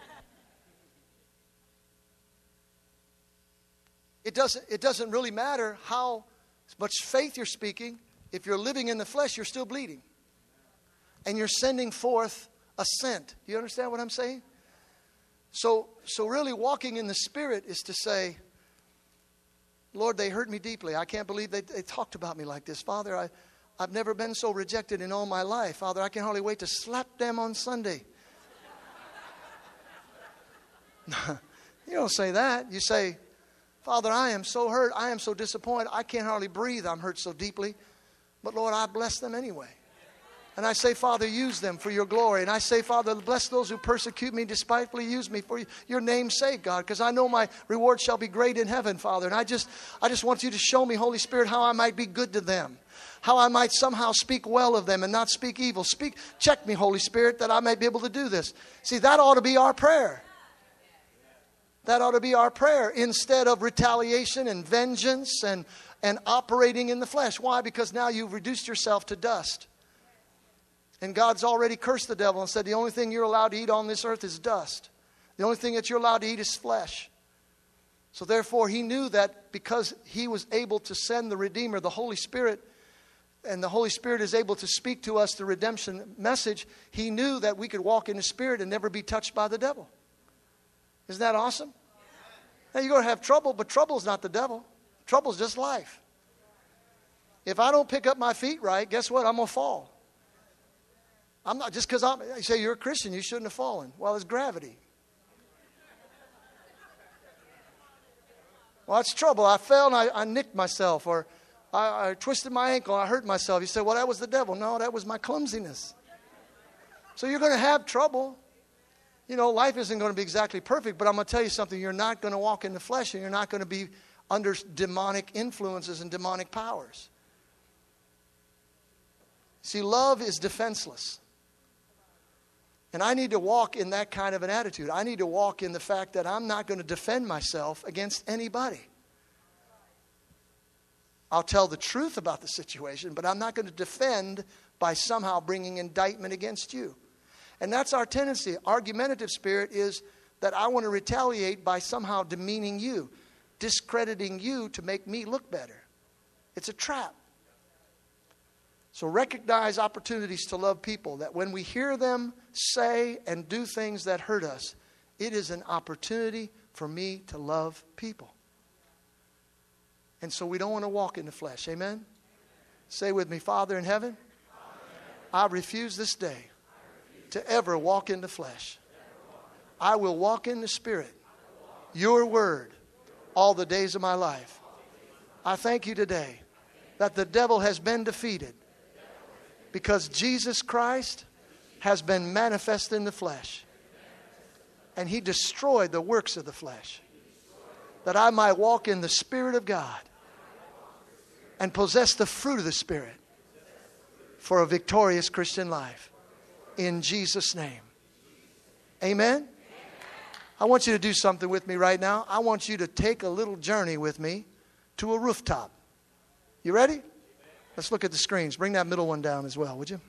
It doesn't, it doesn't really matter how much faith you're speaking. If you're living in the flesh, you're still bleeding. And you're sending forth a scent. Do you understand what I'm saying? So, so really walking in the Spirit is to say, Lord, they hurt me deeply. I can't believe they, they talked about me like this. Father, I, I've never been so rejected in all my life. Father, I can hardly wait to slap them on Sunday. You don't say that. You say, Father, I am so hurt. I am so disappointed. I can't hardly breathe. I'm hurt so deeply. But Lord, I bless them anyway. And I say, Father, use them for your glory. And I say, Father, bless those who persecute me, despitefully use me for your name's sake, God, because I know my reward shall be great in heaven, Father. And I just, I just want you to show me, Holy Spirit, how I might be good to them, how I might somehow speak well of them and not speak evil. Speak, check me, Holy Spirit, that I might be able to do this. See, that ought to be our prayer. That ought to be our prayer instead of retaliation and vengeance and, and operating in the flesh. Why? Because now you've reduced yourself to dust. And God's already cursed the devil and said the only thing you're allowed to eat on this earth is dust. The only thing that you're allowed to eat is flesh. So therefore he knew that because he was able to send the Redeemer, the Holy Spirit, and the Holy Spirit is able to speak to us the redemption message, he knew that we could walk in the Spirit and never be touched by the devil. Isn't that awesome? Now you're going to have trouble, but trouble's not the devil. Trouble's just life. If I don't pick up my feet right, guess what? I'm going to fall. I'm not just because I'm. You say you're a Christian, you shouldn't have fallen. Well, it's gravity. Well, it's trouble. I fell and I, I nicked myself, or I, I twisted my ankle and I hurt myself. You say, well, that was the devil. No, that was my clumsiness. So you're going to have trouble. You know, life isn't going to be exactly perfect, but I'm going to tell you something. You're not going to walk in the flesh, and you're not going to be under demonic influences and demonic powers. See, love is defenseless. And I need to walk in that kind of an attitude. I need to walk in the fact that I'm not going to defend myself against anybody. I'll tell the truth about the situation, but I'm not going to defend by somehow bringing indictment against you. And that's our tendency. Argumentative spirit is that I want to retaliate by somehow demeaning you, discrediting you to make me look better. It's a trap. So recognize opportunities to love people, that when we hear them say and do things that hurt us, it is an opportunity for me to love people. And so we don't want to walk in the flesh. Amen? Amen. Say with me, Father in heaven, Father in heaven, I refuse this day refuse to ever walk in the flesh. I will walk in the Spirit, your word, all the days of my life. I thank you today that the devil has been defeated because Jesus Christ has been manifest in the flesh. And he destroyed the works of the flesh, that I might walk in the Spirit of God and possess the fruit of the Spirit for a victorious Christian life. In Jesus' name. Amen? I want you to do something with me right now. I want you to take a little journey with me to a rooftop. You ready? Let's look at the screens. Bring that middle one down as well, would you?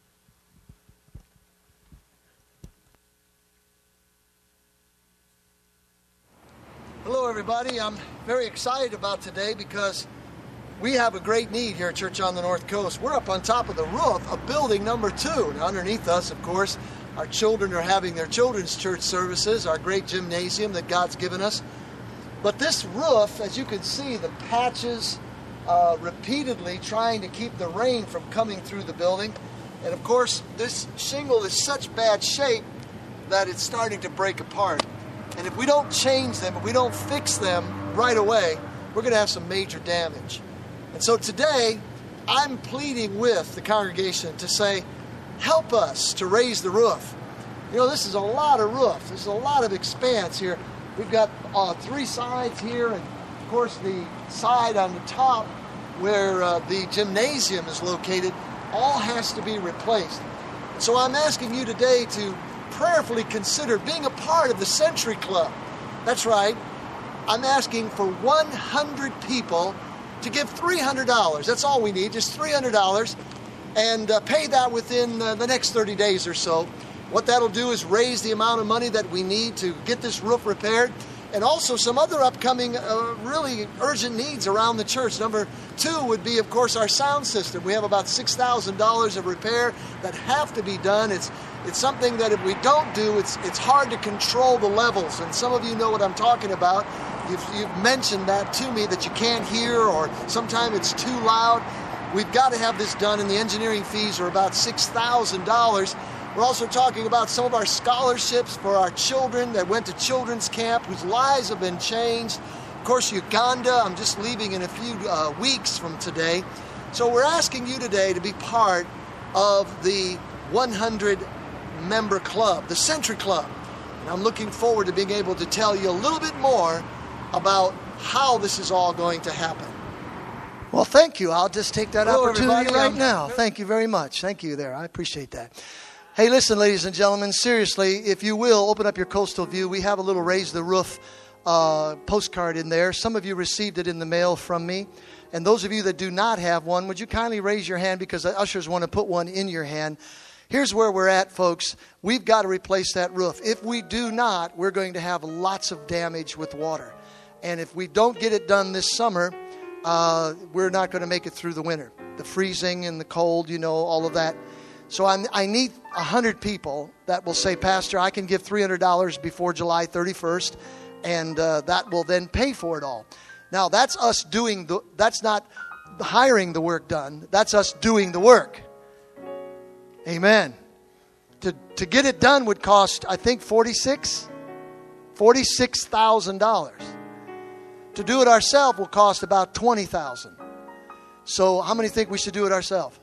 Hello, everybody. I'm very excited about today because we have a great need here at Church on the North Coast. We're up on top of the roof of building number two. Now, underneath us, of course, our children are having their children's church services, our great gymnasium that God's given us. But this roof, as you can see, the patches uh, repeatedly trying to keep the rain from coming through the building. And of course, this shingle is such bad shape that it's starting to break apart. And if we don't change them, if we don't fix them right away, we're going to have some major damage. And so today, I'm pleading with the congregation to say, help us to raise the roof. You know, this is a lot of roof. This is a lot of expanse here. We've got uh, three sides here, and of course the side on the top where uh, the gymnasium is located all has to be replaced. So I'm asking you today to prayerfully consider being a part of the Century Club. That's right. I'm asking for one hundred people to give three hundred dollars. That's all we need, just three hundred dollars. And uh, pay that within uh, the next thirty days or so. What that'll do is raise the amount of money that we need to get this roof repaired, and also some other upcoming uh, really urgent needs around the church. Number two would be, of course, our sound system. We have about six thousand dollars of repair that have to be done. It's it's something that if we don't do, it's it's hard to control the levels. And some of you know what I'm talking about. You've, you've mentioned that to me, that you can't hear, or sometimes it's too loud. We've got to have this done, and the engineering fees are about six thousand dollars. We're also talking about some of our scholarships for our children that went to children's camp, whose lives have been changed. Of course, Uganda, I'm just leaving in a few uh, weeks from today. So we're asking you today to be part of the one hundred member club, the Century Club. And I'm looking forward to being able to tell you a little bit more about how this is all going to happen. Well, thank you. I'll just take that Hello, opportunity right now. Thank you very much. Thank you there. I appreciate that. Hey, listen, ladies and gentlemen, seriously, if you will, open up your Coastal View. We have a little Raise the Roof uh, postcard in there. Some of you received it in the mail from me. And those of you that do not have one, would you kindly raise your hand, because the ushers want to put one in your hand. Here's where we're at, folks. We've got to replace that roof. If we do not, we're going to have lots of damage with water. And if we don't get it done this summer, uh, we're not going to make it through the winter. The freezing and the cold, you know, all of that. So I'm, I need one hundred people that will say, Pastor, I can give three hundred dollars before July thirty-first, and uh, that will then pay for it all. Now, that's us doing the, that's not hiring the work done. That's us doing the work. Amen. To to get it done would cost, I think, forty-six thousand dollars. To do it ourselves will cost about twenty thousand dollars. So how many think we should do it ourselves?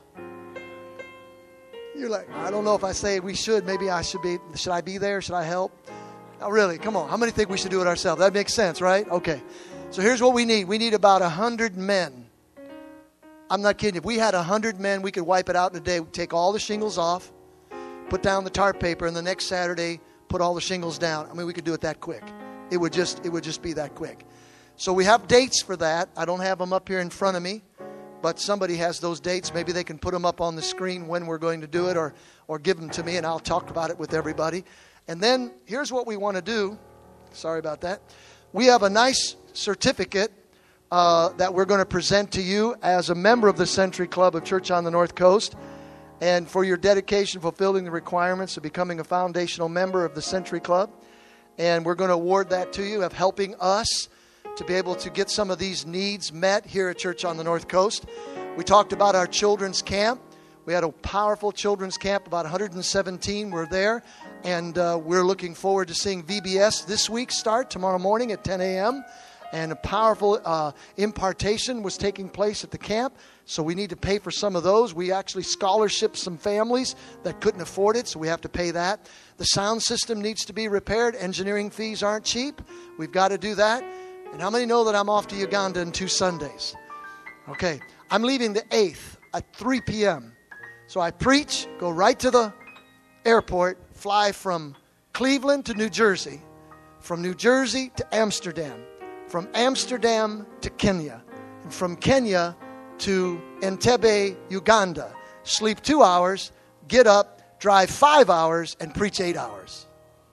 You're like, I don't know if I say we should. Maybe I should be. Should I be there? Should I help? No, really, come on. How many think we should do it ourselves? That makes sense, right? Okay. So here's what we need. We need about one hundred men. I'm not kidding. If we had one hundred men, we could wipe it out in a day. We'd take all the shingles off, put down the tarp paper, and the next Saturday, put all the shingles down. I mean, we could do it that quick. It would just, it would just be that quick. So we have dates for that. I don't have them up here in front of me, but somebody has those dates. Maybe they can put them up on the screen when we're going to do it, or, or give them to me, and I'll talk about it with everybody. And then here's what we want to do. Sorry about that. We have a nice certificate uh, that we're going to present to you as a member of the Century Club of Church on the North Coast. And for your dedication, fulfilling the requirements of becoming a foundational member of the Century Club. And we're going to award that to you, of helping us to be able to get some of these needs met here at Church on the North Coast. We talked about our children's camp. We had a powerful children's camp. About one hundred seventeen were there. And uh, we're looking forward to seeing V B S this week start tomorrow morning at ten a.m. And a powerful uh, impartation was taking place at the camp. So we need to pay for some of those. We actually scholarship some families that couldn't afford it, so we have to pay that. The sound system needs to be repaired. Engineering fees aren't cheap. We've got to do that. And how many know that I'm off to Uganda in two Sundays? Okay. I'm leaving the eighth at three p.m. So I preach, go right to the airport, fly from Cleveland to New Jersey, from New Jersey to Amsterdam, from Amsterdam to Kenya, and from Kenya to Entebbe, Uganda. Sleep two hours, get up, drive five hours, and preach eight hours.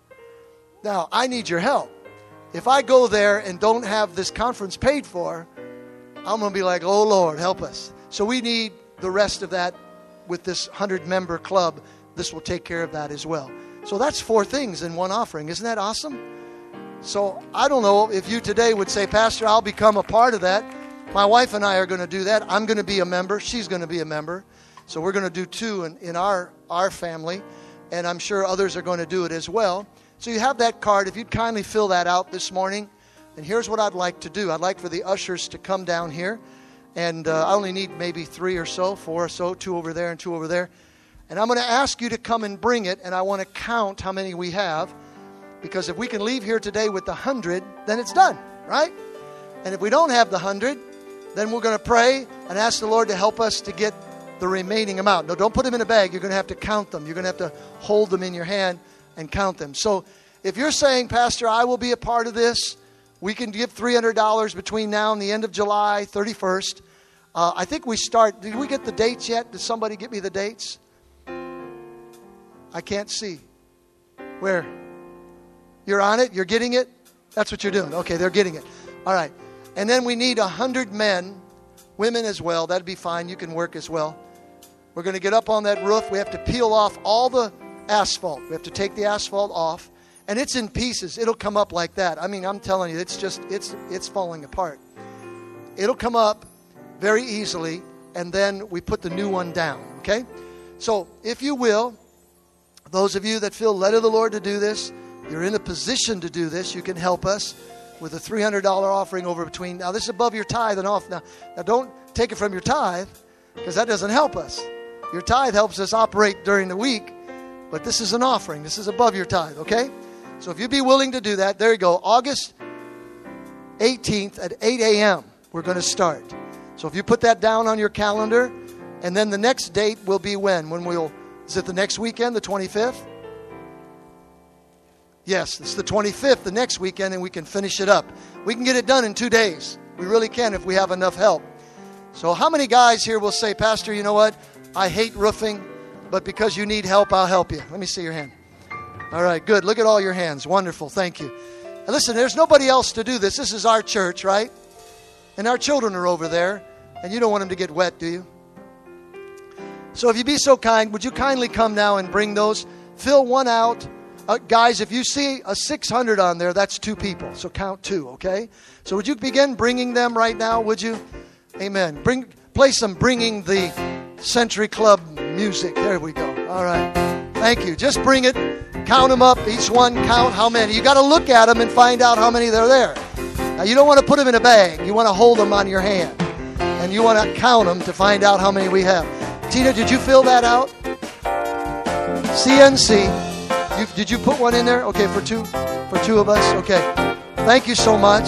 Now, I need your help. If I go there and don't have this conference paid for, I'm going to be like, oh, Lord, help us. So we need the rest of that with this one hundred member club. This will take care of that as well. So that's four things in one offering. Isn't that awesome? So I don't know if you today would say, Pastor, I'll become a part of that. My wife and I are going to do that. I'm going to be a member. She's going to be a member. So we're going to do two in, in our, our family. And I'm sure others are going to do it as well. So you have that card. If you'd kindly fill that out this morning. And here's what I'd like to do. I'd like for the ushers to come down here. And uh, I only need maybe three or so, four or so, two over there and two over there. And I'm going to ask you to come and bring it. And I want to count how many we have. Because if we can leave here today with the hundred, then it's done, right? And if we don't have the hundred, then we're going to pray and ask the Lord to help us to get the remaining amount. No, don't put them in a bag. You're going to have to count them. You're going to have to hold them in your hand and count them. So if you're saying, Pastor, I will be a part of this, we can give three hundred dollars between now and the end of July thirty-first. Uh, I think we start. Did we get the dates yet? Did somebody get me the dates? I can't see. Where? You're on it? You're getting it? That's what you're doing. Okay, they're getting it. All right. And then we need one hundred men, women as well. That'd be fine. You can work as well. We're going to get up on that roof. We have to peel off all the asphalt. We have to take the asphalt off. And it's in pieces. It'll come up like that. I mean, I'm telling you, it's just, it's it's falling apart. It'll come up very easily. And then we put the new one down. Okay? So, if you will, those of you that feel led of the Lord to do this, you're in a position to do this. You can help us with a three hundred dollars offering over between. Now, this is above your tithe and off. Now, now don't take it from your tithe, because that doesn't help us. Your tithe helps us operate during the week, but this is an offering. This is above your tithe, okay? So if you'd be willing to do that, there you go. August eighteenth at eight a.m. we're going to start. So if you put that down on your calendar, and then the next date will be when? When we'll, is it the next weekend, the twenty-fifth? Yes, it's the twenty-fifth, the next weekend, and we can finish it up. We can get it done in two days. We really can if we have enough help. So how many guys here will say, Pastor, you know what? I hate roofing, but because you need help, I'll help you. Let me see your hand. All right, good. Look at all your hands. Wonderful. Thank you. And listen, there's nobody else to do this. This is our church, right? And our children are over there, and you don't want them to get wet, do you? So if you be so kind, would you kindly come now and bring those? Fill one out. Uh, guys, if you see a six hundred on there, that's two people. So count two, okay? So would you begin bringing them right now, would you? Amen. Bring, play some Bringing the Century Club music. There we go. All right. Thank you. Just bring it. Count them up. Each one count how many. You got to look at them and find out how many they're there. Now, you don't want to put them in a bag. You want to hold them on your hand. And you want to count them to find out how many we have. Tina, did you fill that out? C N C. You, did you put one in there? Okay, for two, for two of us. Okay, thank you so much.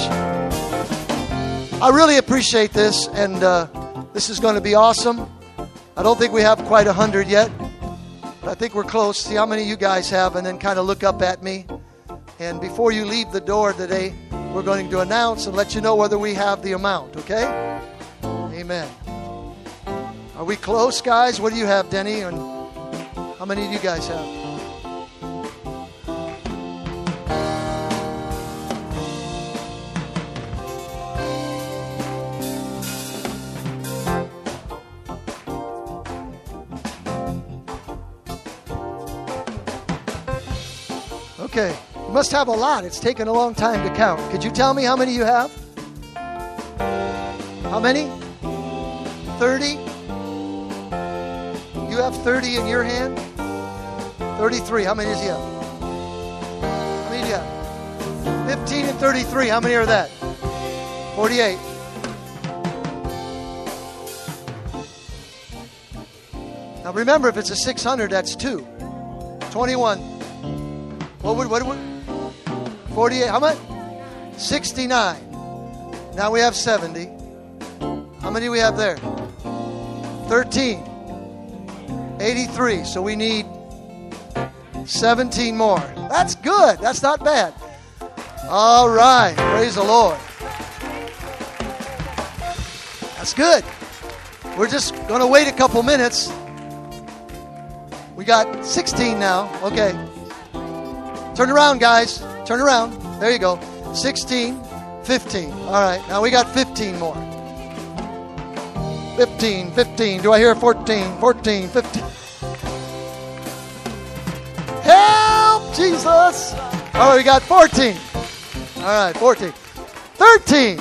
I really appreciate this, and uh, this is going to be awesome. I don't think we have quite a hundred yet, But I think we're close. See how many you guys have, and then kind of look up at me. And before you leave the door today, we're going to announce and let you know whether we have the amount, okay? Amen. Are we close, guys? What do you have, Denny? And how many do you guys have? Okay, you must have a lot. It's taken a long time to count. Could you tell me how many you have? How many? thirty? You have thirty in your hand? thirty-three. How many does he have? How many do you have? fifteen and thirty-three. How many are that? forty-eight. Now remember, if it's a six hundred, that's two. twenty-one. What would, what would, forty-eight, how much? sixty-nine. Now we have seventy. How many do we have there? thirteen. eighty-three. So we need seventeen more. That's good. That's not bad. All right. Praise the Lord. That's good. We're just going to wait a couple minutes. We got sixteen now. Okay. Turn around, guys. Turn around. There you go. sixteen, fifteen. All right. Now we got fifteen more. fifteen, fifteen. Do I hear fourteen, fourteen, fifteen? Help, Jesus. All right, we got fourteen. All right, fourteen. thirteen.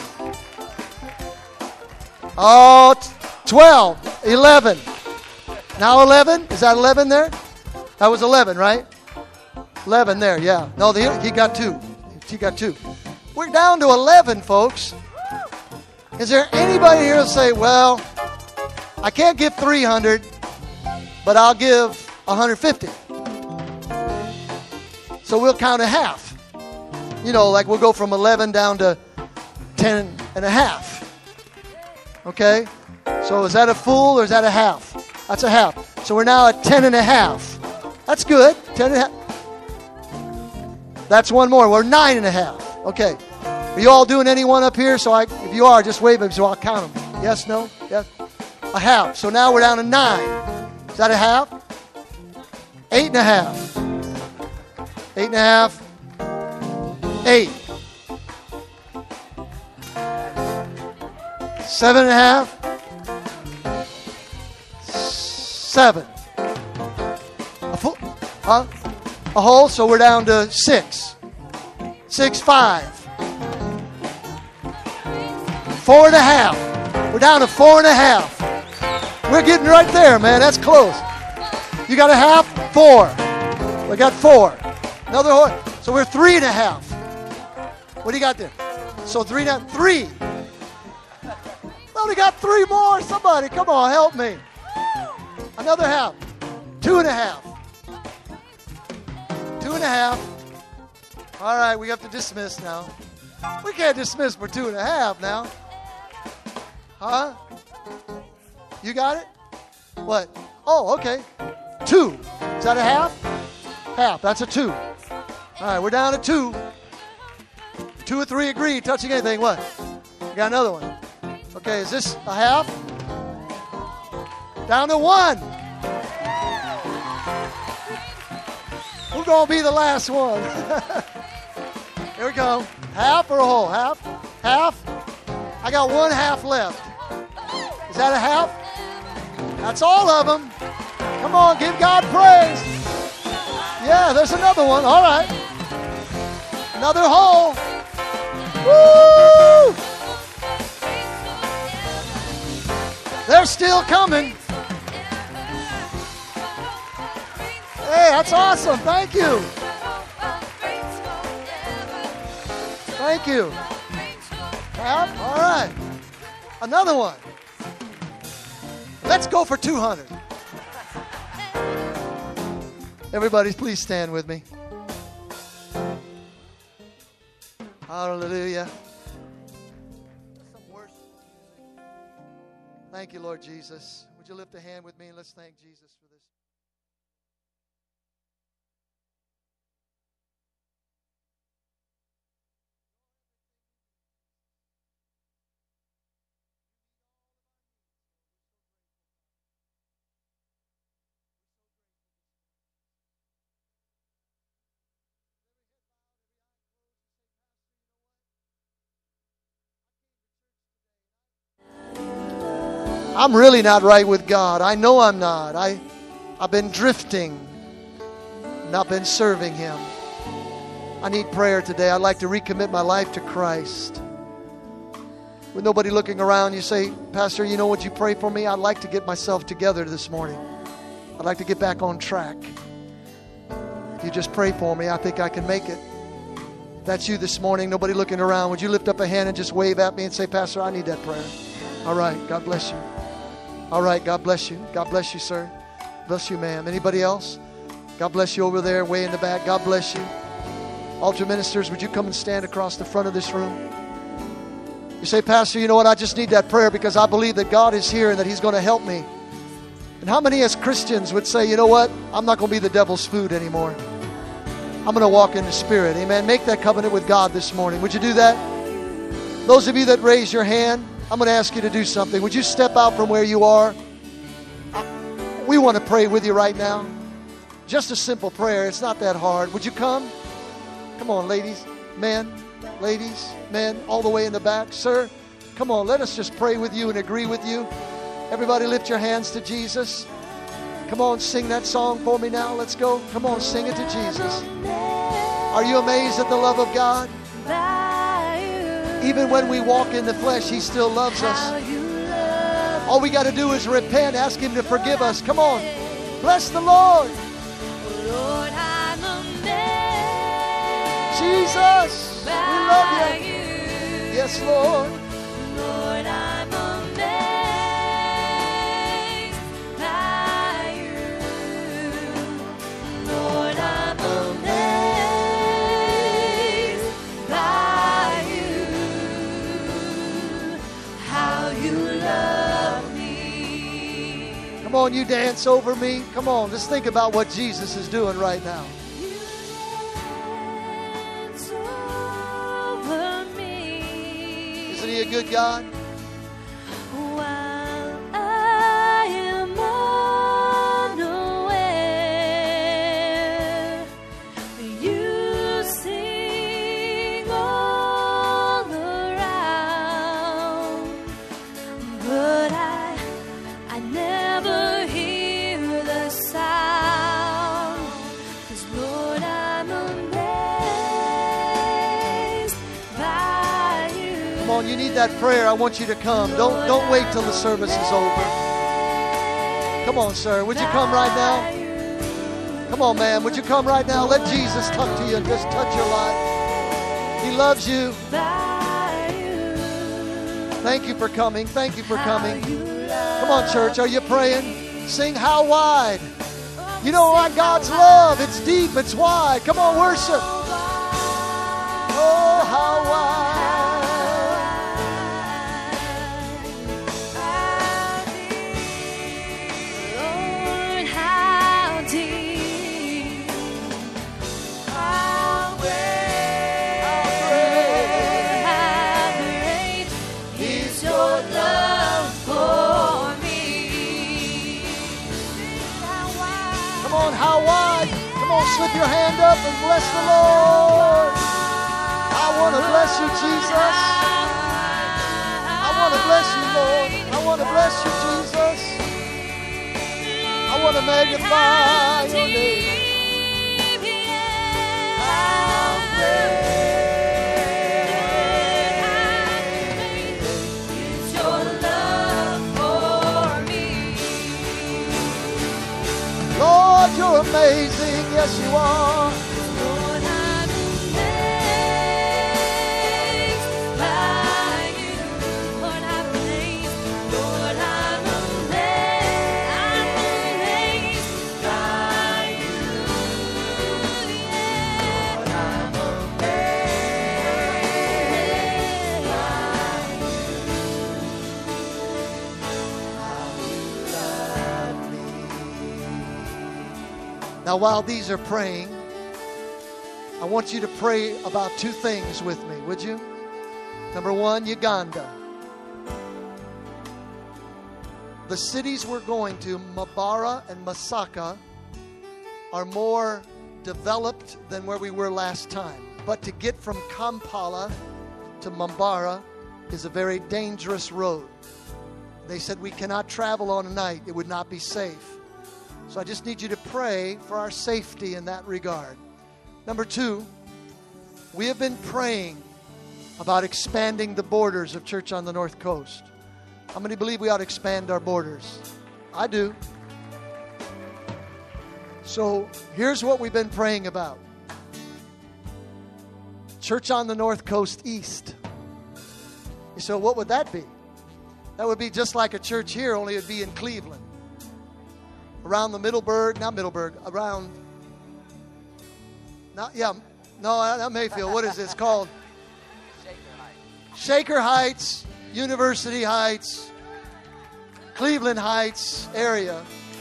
Oh, twelve, eleven. Now eleven. Is that eleven there? That was eleven, right? eleven there, yeah. No, the, he got two. He got two. We're down to eleven, folks. Is there anybody here to say, well, I can't give three hundred, but I'll give one hundred fifty. So we'll count a half. You know, like we'll go from eleven down to ten and a half. Okay? So is that a full or is that a half? That's a half. So we're now at ten and a half. That's good. ten and a half. That's one more. We're nine and a half. Okay. Are you all doing any one up here? So I, if you are, just wave them so I'll count them. Yes, no, yes. A half. So now we're down to nine. Is that a half? Eight and a half. Eight and a half. Eight. Seven and a half. Seven. A full, huh? A whole, so we're down to six. Six, five. Four and a half. We're down to four and a half. We're getting right there, man. That's close. You got a half? Four. We got four. Another whole. So we're three and a half. What do you got there? So three and a half. Three. We only got three more. Somebody, come on, help me. Another half. Two and a half. Two and a half. All right, we have to dismiss now. We can't dismiss for two and a half now. Huh? You got it? What? Oh, okay. Two. Is that a half? Half. That's a two. All right, we're down to two. Two or three agree. Touching anything. What? We got another one. Okay, is this a half? Down to one. We're going to be the last one. Here we go. Half or a whole? Half? Half? I got one half left. Is that a half? That's all of them. Come on, give God praise. Yeah, there's another one. All right. Another whole. Woo! They're still coming. Hey, that's awesome. Thank you. Thank you. Half? All right. Another one. Let's go for two hundred. Everybody, please stand with me. Hallelujah. Thank you, Lord Jesus. Would you lift a hand with me and let's thank Jesus for this. I'm really not right with God. I know I'm not. I, I've been drifting, not been serving Him. I need prayer today. I'd like to recommit my life to Christ. With nobody looking around, you say, Pastor, you know, would you pray for me? I'd like to get myself together this morning. I'd like to get back on track. If you just pray for me, I think I can make it. If that's you this morning, nobody looking around, would you lift up a hand and just wave at me and say, Pastor, I need that prayer. All right, God bless you. All right, God bless you. God bless you, sir. Bless you, ma'am. Anybody else? God bless you over there, way in the back. God bless you. Altar ministers, would you come and stand across the front of this room? You say, Pastor, you know what? I just need that prayer because I believe that God is here and that He's going to help me. And how many as Christians would say, you know what? I'm not going to be the devil's food anymore. I'm going to walk in the Spirit. Amen. Make that covenant with God this morning. Would you do that? Those of you that raise your hand, I'm going to ask you to do something. Would you step out from where you are? We want to pray with you right now. Just a simple prayer. It's not that hard. Would you come? Come on, ladies, men, ladies, men, all the way in the back. Sir, come on. Let us just pray with you and agree with you. Everybody lift your hands to Jesus. Come on, sing that song for me now. Let's go. Come on, sing it to Jesus. Are you amazed at the love of God? Even when we walk in the flesh, He still loves us. All we got to do is repent, ask Him to forgive us. Come on. Bless the Lord. Jesus, we love you. Yes, Lord. Lord, I'm amazed by you. Lord, I'm amazed by you. How you love me. Come on, you dance over me. Come on, just think about what Jesus is doing right now. Isn't He a good God? While I am unaware, you sing all around, but I, I never hear the sound, 'cause Lord, I'm amazed by you. Come on, you need that prayer. I want you to come. Don't don't wait till the service is over. Come on, sir. Would you come right now? Come on, man. Would you come right now? Let Jesus talk to you and just touch your life. He loves you. Thank you for coming. Thank you for coming. Come on, church. Are you praying? Sing How Wide. You know what? God's love. It's deep. It's wide. Come on, worship. Oh, how wide. Lord, how deep, how great, how great is your love for me. Come on, how wide. Come on, slip your hand up and bless the Lord. I want to bless you, Jesus. I want to bless you, Lord. I want to bless you, Jesus. I want to magnify your name. How great is your love for me. Lord, you're amazing. Yes, you are. Lord, I'm amazed by you. Lord, I'm amazed. Lord, I'm amazed. I'm amazed by you. Yeah. Lord, I'm amazed by you. Now, while these are praying, I want you to pray about two things with me, would you? Number one, Uganda. The cities we're going to, Mabara and Masaka, are more developed than where we were last time. But to get from Kampala to Mambara is a very dangerous road. They said we cannot travel on a night. It would not be safe. So I just need you to pray for our safety in that regard. Number two, we have been praying about expanding the borders of Church on the North Coast. How many believe we ought to expand our borders? I do. So here's what we've been praying about. Church on the North Coast East. So what would that be? That would be just like a church here, only it would be in Cleveland. Around the Middleburg, not Middleburg, around, not, yeah, no, not Mayfield. What is this called? Shaker Heights. Shaker Heights, University Heights, Cleveland Heights area.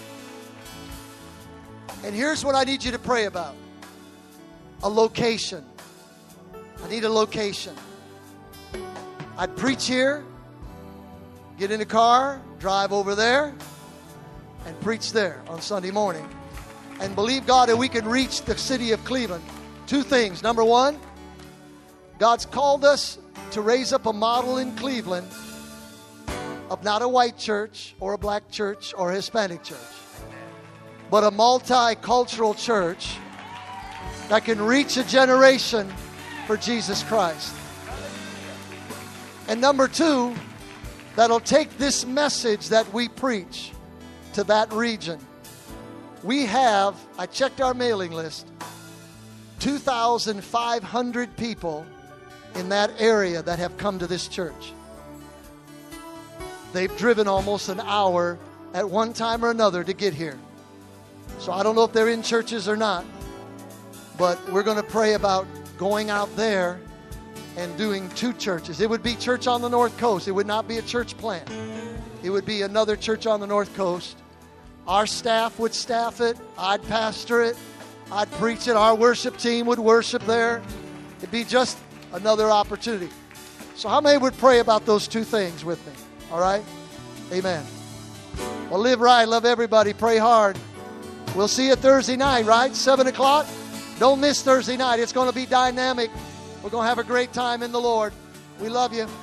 And here's what I need you to pray about. A location. I need a location. I'd preach here, get in a car, drive over there, and preach there on Sunday morning. And believe God that we can reach the city of Cleveland. Two things. Number one, God's called us to raise up a model in Cleveland of not a white church or a black church or a Hispanic church, but a multicultural church that can reach a generation for Jesus Christ. And number two, that'll take this message that we preach to that region. We have, I checked our mailing list, two thousand five hundred people in that area that have come to this church. They've driven almost an hour at one time or another to get here. So I don't know if they're in churches or not, but we're going to pray about going out there and doing two churches. It would be Church on the North Coast. It would not be a church plant. It would be another church on the North Coast. Our staff would staff it. I'd pastor it. I'd preach it. Our worship team would worship there. It'd be just another opportunity. So how many would pray about those two things with me? All right? Amen. Well, live right. Love everybody. Pray hard. We'll see you Thursday night, right? seven o'clock. Don't miss Thursday night. It's going to be dynamic. We're going to have a great time in the Lord. We love you.